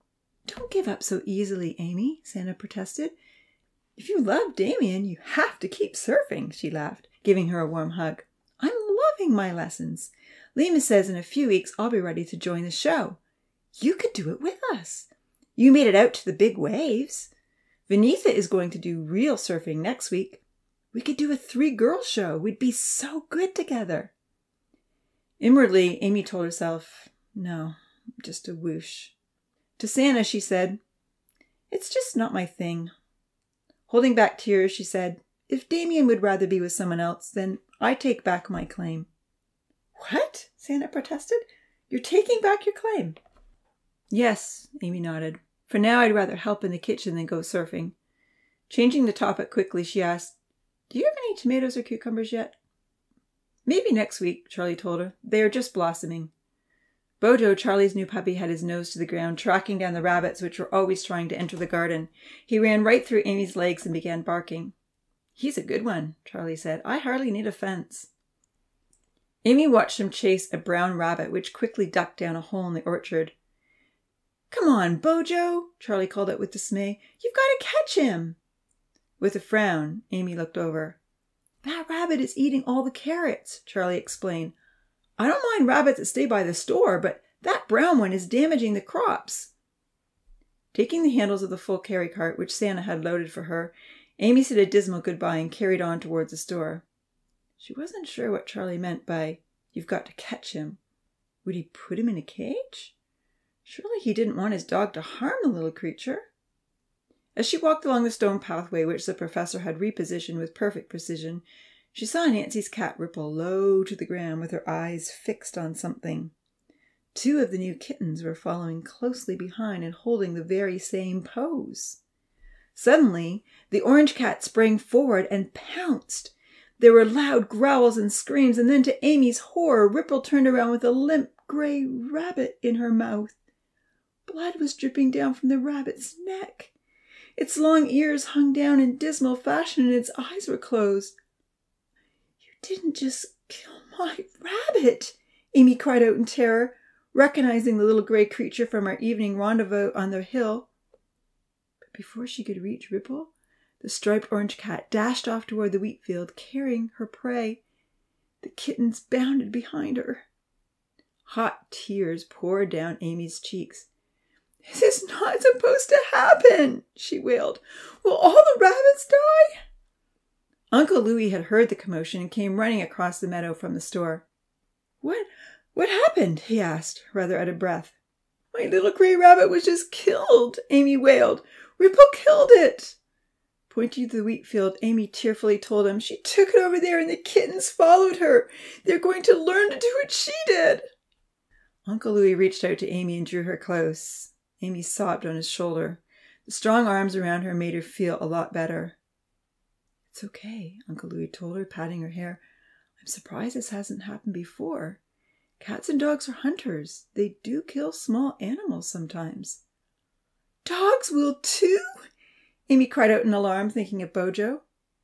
Don't give up so easily, Amy, Santa protested. If you love Damien, you have to keep surfing, she laughed, giving her a warm hug. I'm loving my lessons. Lima says in a few weeks I'll be ready to join the show. You could do it with us. You made it out to the big waves. Vanitha is going to do real surfing next week. We could do a 3-girl show. We'd be so good together. Inwardly, Amy told herself, no, just a whoosh. To Santa, she said, it's just not my thing. Holding back tears, she said, if Damien would rather be with someone else, then I take back my claim. What? Santa protested. You're taking back your claim. Yes, Amy nodded. For now, I'd rather help in the kitchen than go surfing. Changing the topic quickly, she asked, do you have any tomatoes or cucumbers yet? Maybe next week, Charlie told her. They are just blossoming. Bojo, Charlie's new puppy, had his nose to the ground, tracking down the rabbits which were always trying to enter the garden. He ran right through Amy's legs and began barking. He's a good one, Charlie said. I hardly need a fence. Amy watched him chase a brown rabbit which quickly ducked down a hole in the orchard. Come on, Bojo, Charlie called out with dismay. You've got to catch him. With a frown, Amy looked over. That rabbit is eating all the carrots, Charlie explained. I don't mind rabbits that stay by the store, but that brown one is damaging the crops. Taking the handles of the full carry cart, which Santa had loaded for her, Amy said a dismal goodbye and carried on towards the store. She wasn't sure what Charlie meant by, you've got to catch him. Would he put him in a cage? Surely he didn't want his dog to harm the little creature. As she walked along the stone pathway which the professor had repositioned with perfect precision, she saw Nancy's cat ripple low to the ground with her eyes fixed on something. 2 of the new kittens were following closely behind and holding the very same pose. Suddenly, the orange cat sprang forward and pounced. There were loud growls and screams, and then to Amy's horror, Ripple turned around with a limp gray rabbit in her mouth. Blood was dripping down from the rabbit's neck. Its long ears hung down in dismal fashion, and its eyes were closed. You didn't just kill my rabbit, Amy cried out in terror, recognizing the little gray creature from our evening rendezvous on the hill. But before she could reach Ripple, the striped orange cat dashed off toward the wheat field, carrying her prey. The kittens bounded behind her. Hot tears poured down Amy's cheeks. This is not supposed to happen, she wailed. Will all the rabbits die? Uncle Louis had heard the commotion and came running across the meadow from the store. What happened? He asked, rather out of breath. My little gray rabbit was just killed, Amy wailed. Ripple killed it. Pointing to the wheat field, Amy tearfully told him she took it over there and the kittens followed her. They're going to learn to do what she did. Uncle Louis reached out to Amy and drew her close. Amy sobbed on his shoulder. The strong arms around her made her feel a lot better. It's okay, Uncle Louis told her, patting her hair. I'm surprised this hasn't happened before. Cats and dogs are hunters. They do kill small animals sometimes. Dogs will too? Amy cried out in alarm, thinking of Bojo.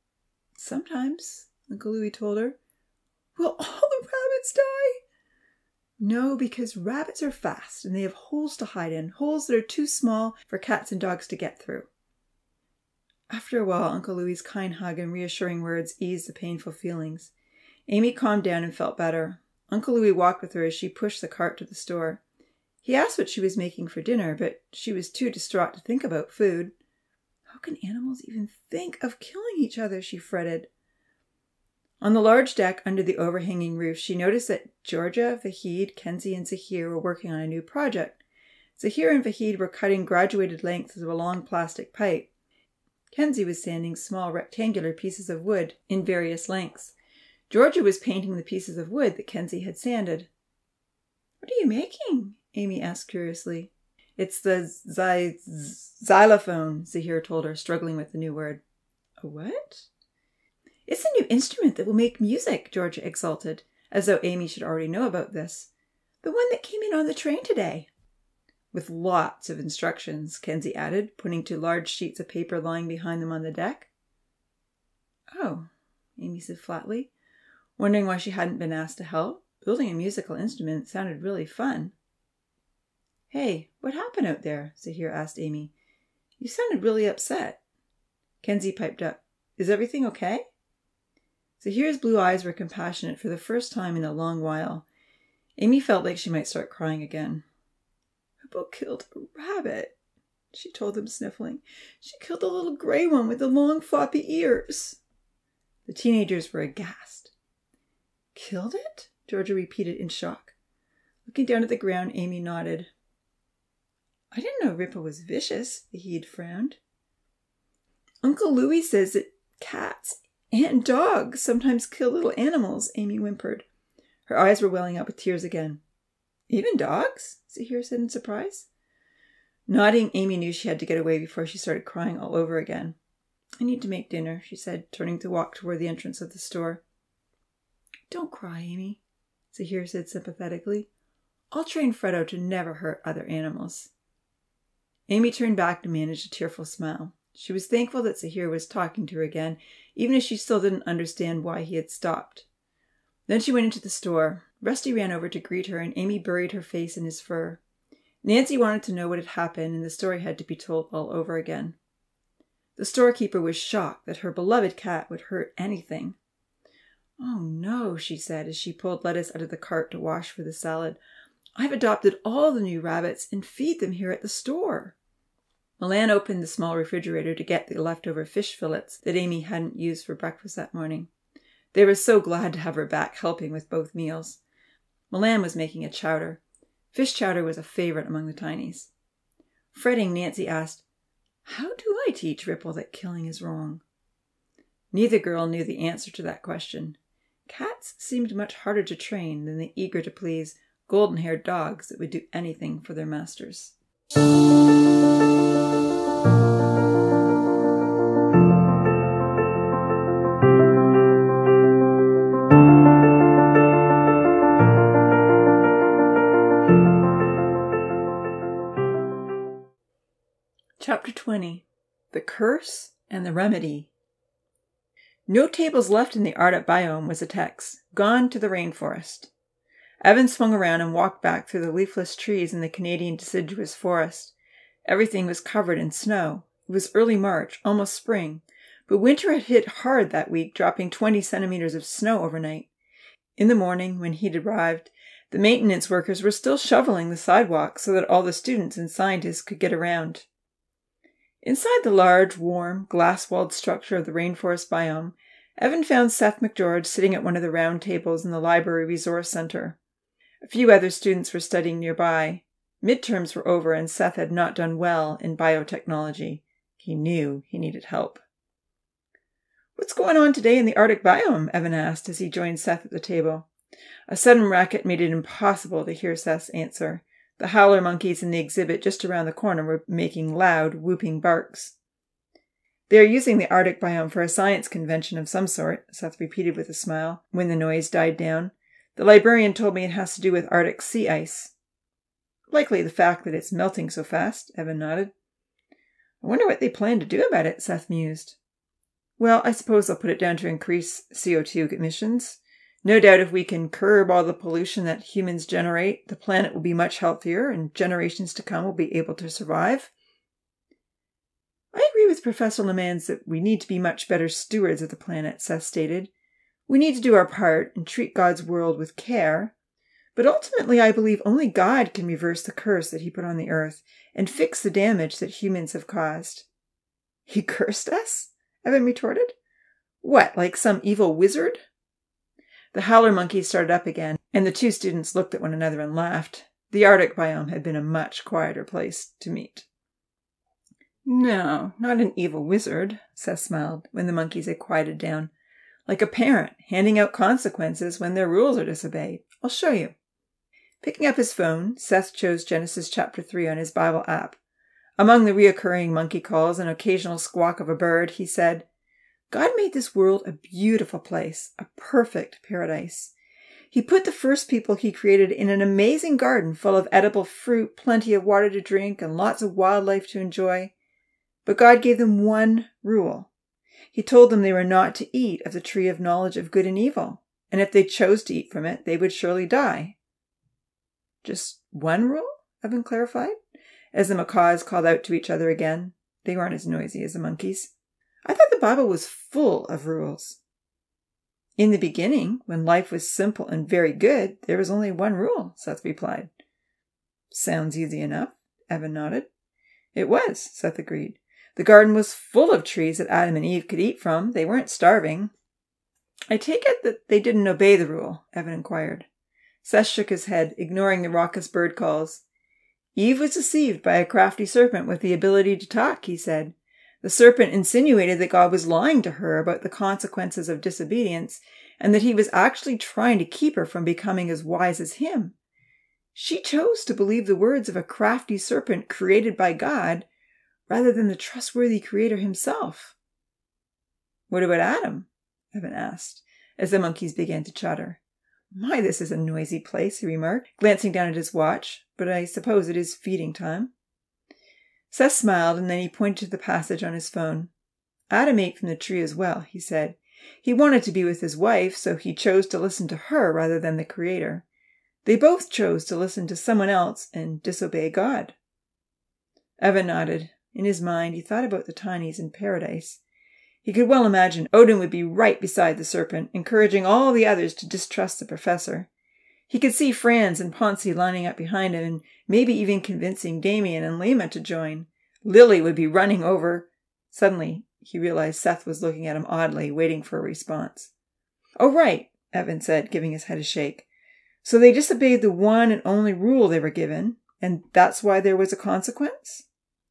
Sometimes, Uncle Louis told her. Will all the rabbits die? No, because rabbits are fast and they have holes to hide in, holes that are too small for cats and dogs to get through. After a while, Uncle Louis's kind hug and reassuring words eased the painful feelings. Amy calmed down and felt better. Uncle Louis walked with her as she pushed the cart to the store. He asked what she was making for dinner, but she was too distraught to think about food. How can animals even think of killing each other, she fretted. On the large deck under the overhanging roof, she noticed that Georgia, Vahid, Kenzie, and Zahir were working on a new project. Zahir and Vahid were cutting graduated lengths of a long plastic pipe. Kenzie was sanding small rectangular pieces of wood in various lengths. Georgia was painting the pieces of wood that Kenzie had sanded. What are you making? Amy asked curiously. It's the xylophone, Zahir told her, struggling with the new word. A what? It's a new instrument that will make music, Georgia exulted, as though Amy should already know about this. The one that came in on the train today. With lots of instructions, Kenzie added, pointing to large sheets of paper lying behind them on the deck. Oh, Amy said flatly, wondering why she hadn't been asked to help. Building a musical instrument sounded really fun. "Hey, what happened out there?" Zahir asked Amy. "You sounded really upset." Kenzie piped up, "Is everything okay?" Zahir's blue eyes were compassionate for the first time in a long while. Amy felt like she might start crying again. "Ripple killed a rabbit," she told him, sniffling. "She killed the little gray one with the long floppy ears." The teenagers were aghast. "Killed it?" Georgia repeated in shock. Looking down at the ground, Amy nodded. "I didn't know Ripple was vicious," Vahid frowned. "Uncle Louis says that cats and dogs sometimes kill little animals," Amy whimpered. Her eyes were welling up with tears again. "Even dogs?" Zahir said in surprise. Nodding, Amy knew she had to get away before she started crying all over again. "I need to make dinner," she said, turning to walk toward the entrance of the store. "Don't cry, Amy," Zahir said sympathetically. "I'll train Fredo to never hurt other animals." Amy turned back to manage a tearful smile. She was thankful that Zahir was talking to her again, even if she still didn't understand why he had stopped. Then she went into the store. Rusty ran over to greet her, and Amy buried her face in his fur. Nancy wanted to know what had happened, and the story had to be told all over again. The storekeeper was shocked that her beloved cat would hurt anything. "Oh no," she said as she pulled lettuce out of the cart to wash for the salad. "I've adopted all the new rabbits and feed them here at the store." Milan opened the small refrigerator to get the leftover fish fillets that Amy hadn't used for breakfast that morning. They were so glad to have her back helping with both meals. Milan was making a chowder. Fish chowder was a favorite among the tinies. Fretting, Nancy asked, "How do I teach Ripple that killing is wrong?" Neither girl knew the answer to that question. Cats seemed much harder to train than the eager-to-please, golden-haired dogs that would do anything for their masters. Chapter 20. The Curse and the Remedy. "No tables left in the Arctic biome" was a text. Gone to the rainforest. Evan swung around and walked back through the leafless trees in the Canadian deciduous forest. Everything was covered in snow. It was early March, almost spring, but winter had hit hard that week, dropping 20 centimeters of snow overnight. In the morning, when he'd arrived, the maintenance workers were still shoveling the sidewalk so that all the students and scientists could get around. Inside the large, warm, glass-walled structure of the rainforest biome, Evan found Seth McGeorge sitting at one of the round tables in the library resource center. A few other students were studying nearby. Midterms were over, and Seth had not done well in biotechnology. He knew he needed help. "What's going on today in the Arctic biome?" Evan asked as he joined Seth at the table. A sudden racket made it impossible to hear Seth's answer. The howler monkeys in the exhibit just around the corner were making loud, whooping barks. "They are using the Arctic biome for a science convention of some sort," Seth repeated with a smile, when the noise died down. "The librarian told me it has to do with Arctic sea ice." "Likely the fact that it's melting so fast," Evan nodded. "I wonder what they plan to do about it," Seth mused. "Well, I suppose they'll put it down to increase CO2 emissions. No doubt if we can curb all the pollution that humans generate, the planet will be much healthier and generations to come will be able to survive." "I agree with Professor Lemans that we need to be much better stewards of the planet," Seth stated. "We need to do our part and treat God's world with care. But ultimately, I believe only God can reverse the curse that he put on the earth and fix the damage that humans have caused." "He cursed us?" Evan retorted. "What, like some evil wizard?" The howler monkeys started up again, and the two students looked at one another and laughed. The Arctic biome had been a much quieter place to meet. "No, not an evil wizard," Seth smiled when the monkeys had quieted down. "Like a parent, handing out consequences when their rules are disobeyed. I'll show you." Picking up his phone, Seth chose Genesis chapter 3 on his Bible app. Among the reoccurring monkey calls and occasional squawk of a bird, he said, "God made this world a beautiful place, a perfect paradise. He put the first people he created in an amazing garden full of edible fruit, plenty of water to drink, and lots of wildlife to enjoy. But God gave them one rule. He told them they were not to eat of the tree of knowledge of good and evil, and if they chose to eat from it, they would surely die." "Just one rule?" Evan clarified, as the macaws called out to each other again. They weren't as noisy as the monkeys. I thought the Bible was full of rules. In the beginning, when life was simple and very good, there was only one rule, Seth replied. Sounds easy enough, Evan nodded. It was, Seth agreed. The garden was full of trees that Adam and Eve could eat from. They weren't starving. I take it that they didn't obey the rule, Evan inquired. Seth shook his head, ignoring the raucous bird calls. Eve was deceived by a crafty serpent with the ability to talk, he said. The serpent insinuated that God was lying to her about the consequences of disobedience, and that he was actually trying to keep her from becoming as wise as him. She chose to believe the words of a crafty serpent created by God, rather than the trustworthy Creator himself. What about Adam? Evan asked, as the monkeys began to chatter. My, this is a noisy place, he remarked, glancing down at his watch, but I suppose it is feeding time. Seth smiled, and then he pointed to the passage on his phone. Adam ate from the tree as well, he said. He wanted to be with his wife, so he chose to listen to her rather than the Creator. They both chose to listen to someone else and disobey God. Evan nodded. In his mind, he thought about the tinies in paradise. He could well imagine Odin would be right beside the serpent, encouraging all the others to distrust the professor. He could see Franz and Ponzi lining up behind him, and maybe even convincing Damien and Lima to join. Lily would be running over. Suddenly, he realized Seth was looking at him oddly, waiting for a response. Oh, right, Evan said, giving his head a shake. So they disobeyed the one and only rule they were given, and that's why there was a consequence?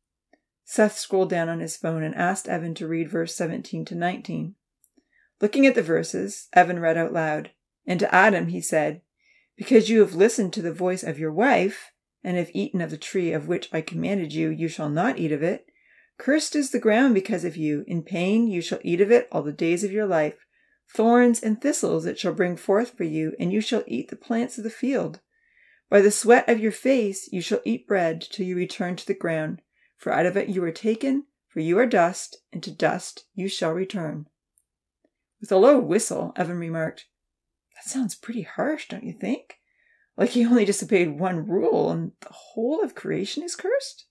Seth scrolled down on his phone and asked Evan to read verse 17 to 19. Looking at the verses, Evan read out loud. And to Adam he said, Because you have listened to the voice of your wife, and have eaten of the tree of which I commanded you, you shall not eat of it. Cursed is the ground because of you. In pain you shall eat of it all the days of your life. Thorns and thistles it shall bring forth for you, and you shall eat the plants of the field. By the sweat of your face you shall eat bread till you return to the ground. For out of it you were taken, for you are dust, and to dust you shall return. With a low whistle, Evan remarked, That sounds pretty harsh, don't you think? Like he only disobeyed one rule, and the whole of creation is cursed?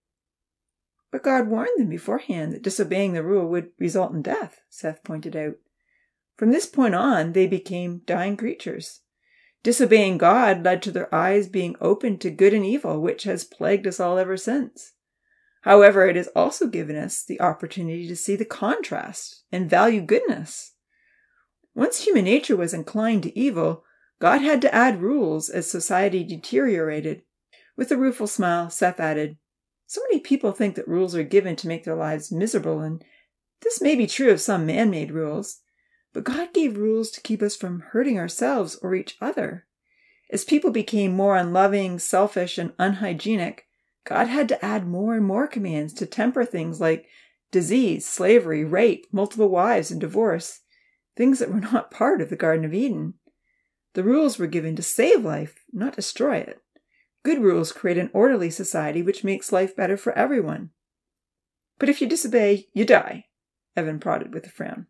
But God warned them beforehand that disobeying the rule would result in death, Seth pointed out. From this point on, they became dying creatures. Disobeying God led to their eyes being opened to good and evil, which has plagued us all ever since. However, it has also given us the opportunity to see the contrast and value goodness. Once human nature was inclined to evil, God had to add rules as society deteriorated. With a rueful smile, Seth added, So many people think that rules are given to make their lives miserable, and this may be true of some man-made rules, but God gave rules to keep us from hurting ourselves or each other. As people became more unloving, selfish, and unhygienic, God had to add more and more commands to temper things like disease, slavery, rape, multiple wives, and divorce, things that were not part of the Garden of Eden. The rules were given to save life, not destroy it. Good rules create an orderly society which makes life better for everyone. But if you disobey, you die, Evan prodded with a frown.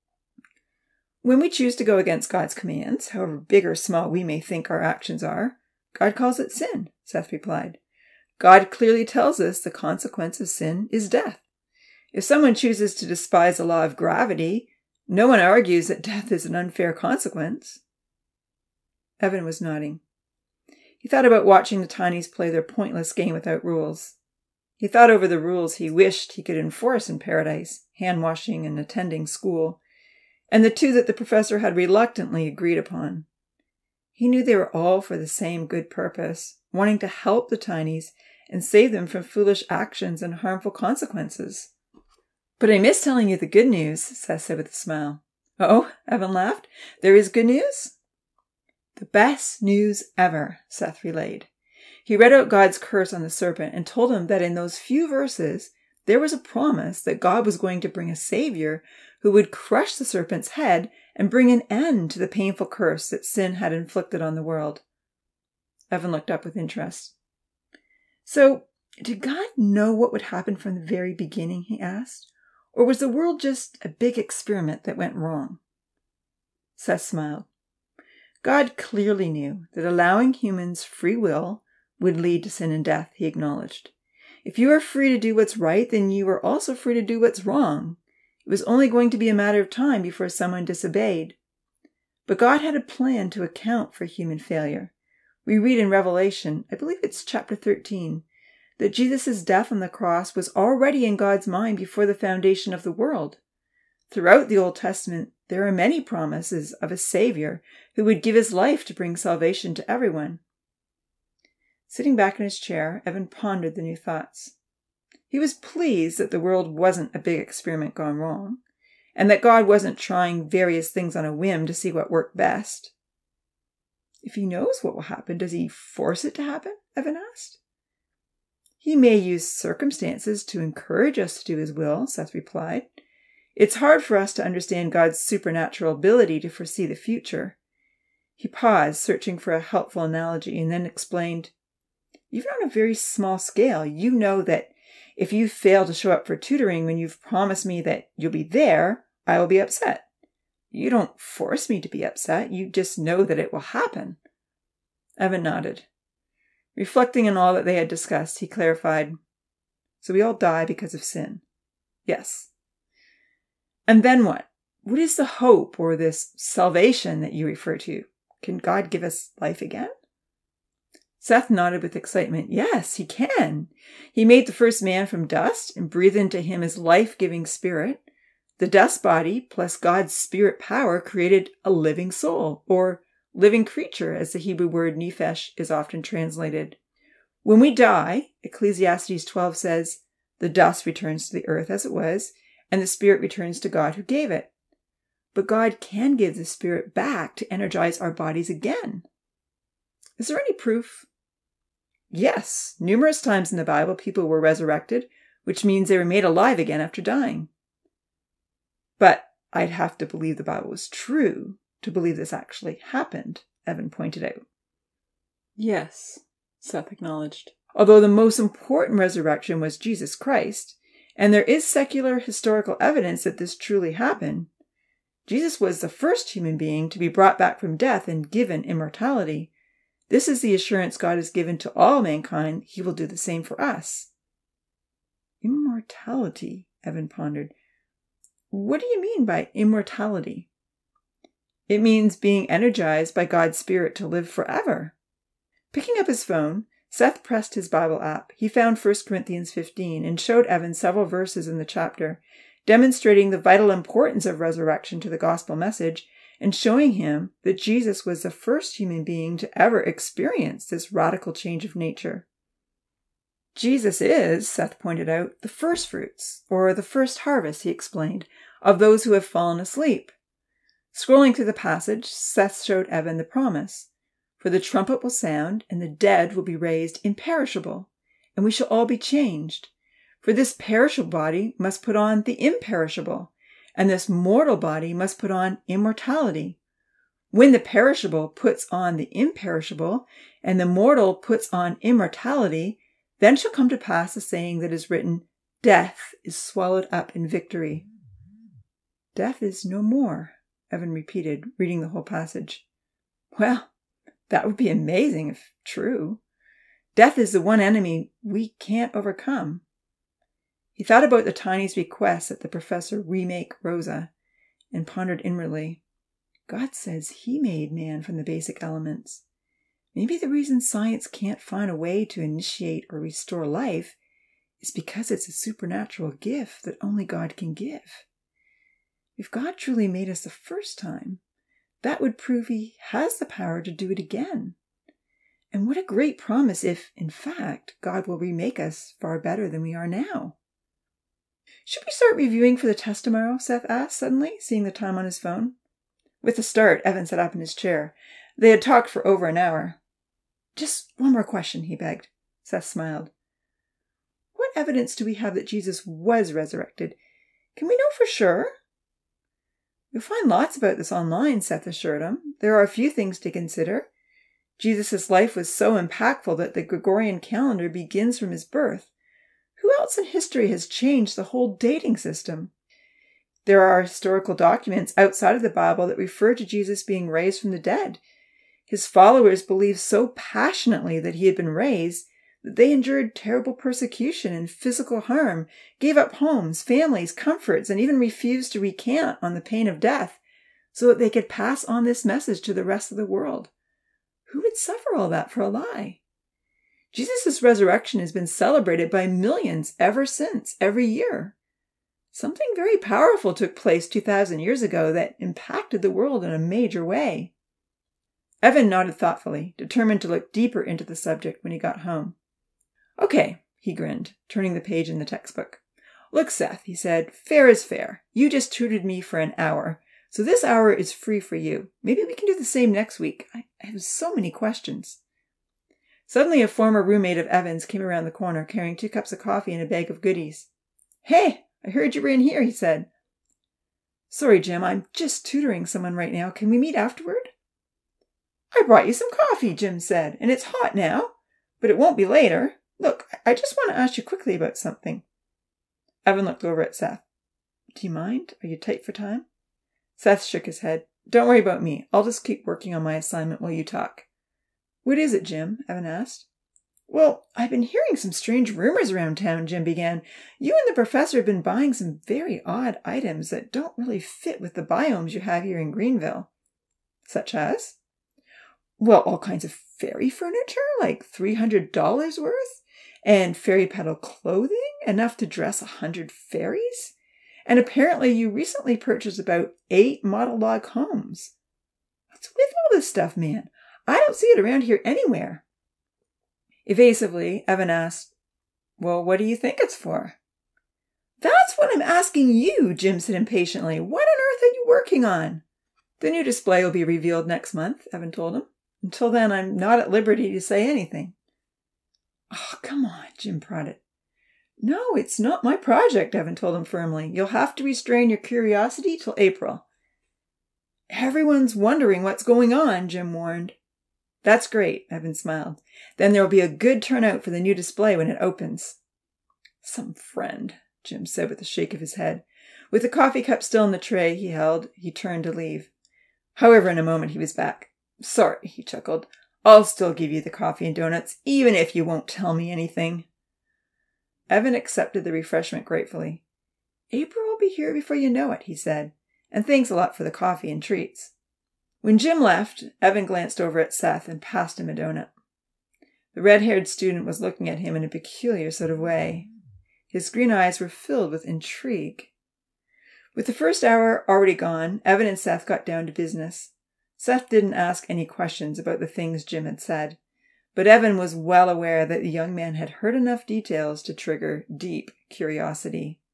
When we choose to go against God's commands, however big or small we may think our actions are, God calls it sin, Seth replied. God clearly tells us the consequence of sin is death. If someone chooses to despise the law of gravity, no one argues that death is an unfair consequence. Evan was nodding. He thought about watching the tinies play their pointless game without rules. He thought over the rules he wished he could enforce in paradise, hand-washing and attending school, and the two that the professor had reluctantly agreed upon. He knew they were all for the same good purpose, wanting to help the tinies and save them from foolish actions and harmful consequences. But I miss telling you the good news, Seth said with a smile. Oh, Evan laughed. There is good news? The best news ever, Seth relayed. He read out God's curse on the serpent and told him that in those few verses, there was a promise that God was going to bring a savior who would crush the serpent's head and bring an end to the painful curse that sin had inflicted on the world. Evan looked up with interest. So, did God know what would happen from the very beginning, he asked? Or was the world just a big experiment that went wrong? Seth smiled. God clearly knew that allowing humans free will would lead to sin and death, he acknowledged. If you are free to do what's right, then you are also free to do what's wrong. It was only going to be a matter of time before someone disobeyed. But God had a plan to account for human failure. We read in Revelation, I believe it's chapter 13, that Jesus' death on the cross was already in God's mind before the foundation of the world. Throughout the Old Testament, there are many promises of a Savior who would give his life to bring salvation to everyone. Sitting back in his chair, Evan pondered the new thoughts. He was pleased that the world wasn't a big experiment gone wrong, and that God wasn't trying various things on a whim to see what worked best. If he knows what will happen, does he force it to happen? Evan asked. He may use circumstances to encourage us to do his will, Seth replied. It's hard for us to understand God's supernatural ability to foresee the future. He paused, searching for a helpful analogy, and then explained, even on a very small scale, you know that if you fail to show up for tutoring when you've promised me that you'll be there, I will be upset. You don't force me to be upset. You just know that it will happen. Evan nodded. Reflecting on all that they had discussed, he clarified, so we all die because of sin. Yes. And then what? What is the hope or this salvation that you refer to? Can God give us life again? Seth nodded with excitement. Yes, he can. He made the first man from dust and breathed into him his life-giving spirit. The dust body plus God's spirit power created a living soul, or living creature, as the Hebrew word nephesh is often translated. When we die, Ecclesiastes 12 says, the dust returns to the earth as it was, and the spirit returns to God who gave it. But God can give the spirit back to energize our bodies again. Is there any proof? Yes, numerous times in the Bible people were resurrected, which means they were made alive again after dying. But I'd have to believe the Bible was true to believe this actually happened, Evan pointed out. Yes, Seth acknowledged. Although the most important resurrection was Jesus Christ, and there is secular historical evidence that this truly happened, Jesus was the first human being to be brought back from death and given immortality. This is the assurance God has given to all mankind. He will do the same for us. Immortality, Evan pondered. What do you mean by immortality? It means being energized by God's Spirit to live forever. Picking up his phone, Seth pressed his Bible app. He found 1 Corinthians 15 and showed Evan several verses in the chapter, demonstrating the vital importance of resurrection to the gospel message and showing him that Jesus was the first human being to ever experience this radical change of nature. Jesus is, Seth pointed out, the first fruits, or the first harvest, he explained, of those who have fallen asleep. Scrolling through the passage, Seth showed Evan the promise. For the trumpet will sound, and the dead will be raised imperishable, and we shall all be changed. For this perishable body must put on the imperishable, and this mortal body must put on immortality. When the perishable puts on the imperishable, and the mortal puts on immortality, then shall come to pass the saying that is written, death is swallowed up in victory. Death is no more, Evan repeated, reading the whole passage. Well, that would be amazing if true. Death is the one enemy we can't overcome. He thought about the Tiny's request that the professor remake Rosa and pondered inwardly. God says he made man from the basic elements. Maybe the reason science can't find a way to initiate or restore life is because it's a supernatural gift that only God can give. If God truly made us the first time, that would prove he has the power to do it again. And what a great promise if, in fact, God will remake us far better than we are now. Should we start reviewing for the test tomorrow? Seth asked suddenly, seeing the time on his phone. With a start, Evan sat up in his chair. They had talked for over an hour. Just one more question, he begged. Seth smiled. What evidence do we have that Jesus was resurrected? Can we know for sure? You'll find lots about this online, Seth assured him. There are a few things to consider. Jesus' life was so impactful that the Gregorian calendar begins from his birth. Who else in history has changed the whole dating system? There are historical documents outside of the Bible that refer to Jesus being raised from the dead. His followers believed so passionately that he had been raised that they endured terrible persecution and physical harm, gave up homes, families, comforts, and even refused to recant on the pain of death so that they could pass on this message to the rest of the world. Who would suffer all that for a lie? Jesus' resurrection has been celebrated by millions ever since, every year. Something very powerful took place 2,000 years ago that impacted the world in a major way. Evan nodded thoughtfully, determined to look deeper into the subject when he got home. "Okay," he grinned, turning the page in the textbook. "Look, Seth," he said, "fair is fair. You just tutored me for an hour, so this hour is free for you. Maybe we can do the same next week. I have so many questions." Suddenly a former roommate of Evan's came around the corner carrying 2 cups of coffee and a bag of goodies. "Hey, I heard you were in here," he said. "Sorry, Jim, I'm just tutoring someone right now. Can we meet afterward?" "I brought you some coffee," Jim said, "and it's hot now, but it won't be later. Look, I just want to ask you quickly about something." Evan looked over at Seth. "Do you mind? Are you tight for time?" Seth shook his head. "Don't worry about me. I'll just keep working on my assignment while you talk." "What is it, Jim?" Evan asked. "Well, I've been hearing some strange rumors around town," Jim began. "You and the professor have been buying some very odd items that don't really fit with the biomes you have here in Greenville." "Such as?" "Well, all kinds of fairy furniture, like $300 worth, and fairy petal clothing, enough to dress 100 fairies. And apparently you recently purchased about 8 model log homes. What's with all this stuff, man? I don't see it around here anywhere." Evasively, Evan asked, "Well, what do you think it's for?" "That's what I'm asking you," Jim said impatiently. "What on earth are you working on?" "The new display will be revealed next month," Evan told him. "Until then, I'm not at liberty to say anything." "Oh, come on," Jim prodded. "No, it's not my project," Evan told him firmly. "You'll have to restrain your curiosity till April." "Everyone's wondering what's going on," Jim warned. "That's great," Evan smiled. "Then there will be a good turnout for the new display when it opens." "Some friend," Jim said with a shake of his head. With the coffee cup still in the tray he held, he turned to leave. However, in a moment he was back. "Sorry," he chuckled. "I'll still give you the coffee and donuts, even if you won't tell me anything." Evan accepted the refreshment gratefully. "April will be here before you know it," he said. "And thanks a lot for the coffee and treats." When Jim left, Evan glanced over at Seth and passed him a donut. The red-haired student was looking at him in a peculiar sort of way. His green eyes were filled with intrigue. With the first hour already gone, Evan and Seth got down to business. Seth didn't ask any questions about the things Jim had said, but Evan was well aware that the young man had heard enough details to trigger deep curiosity.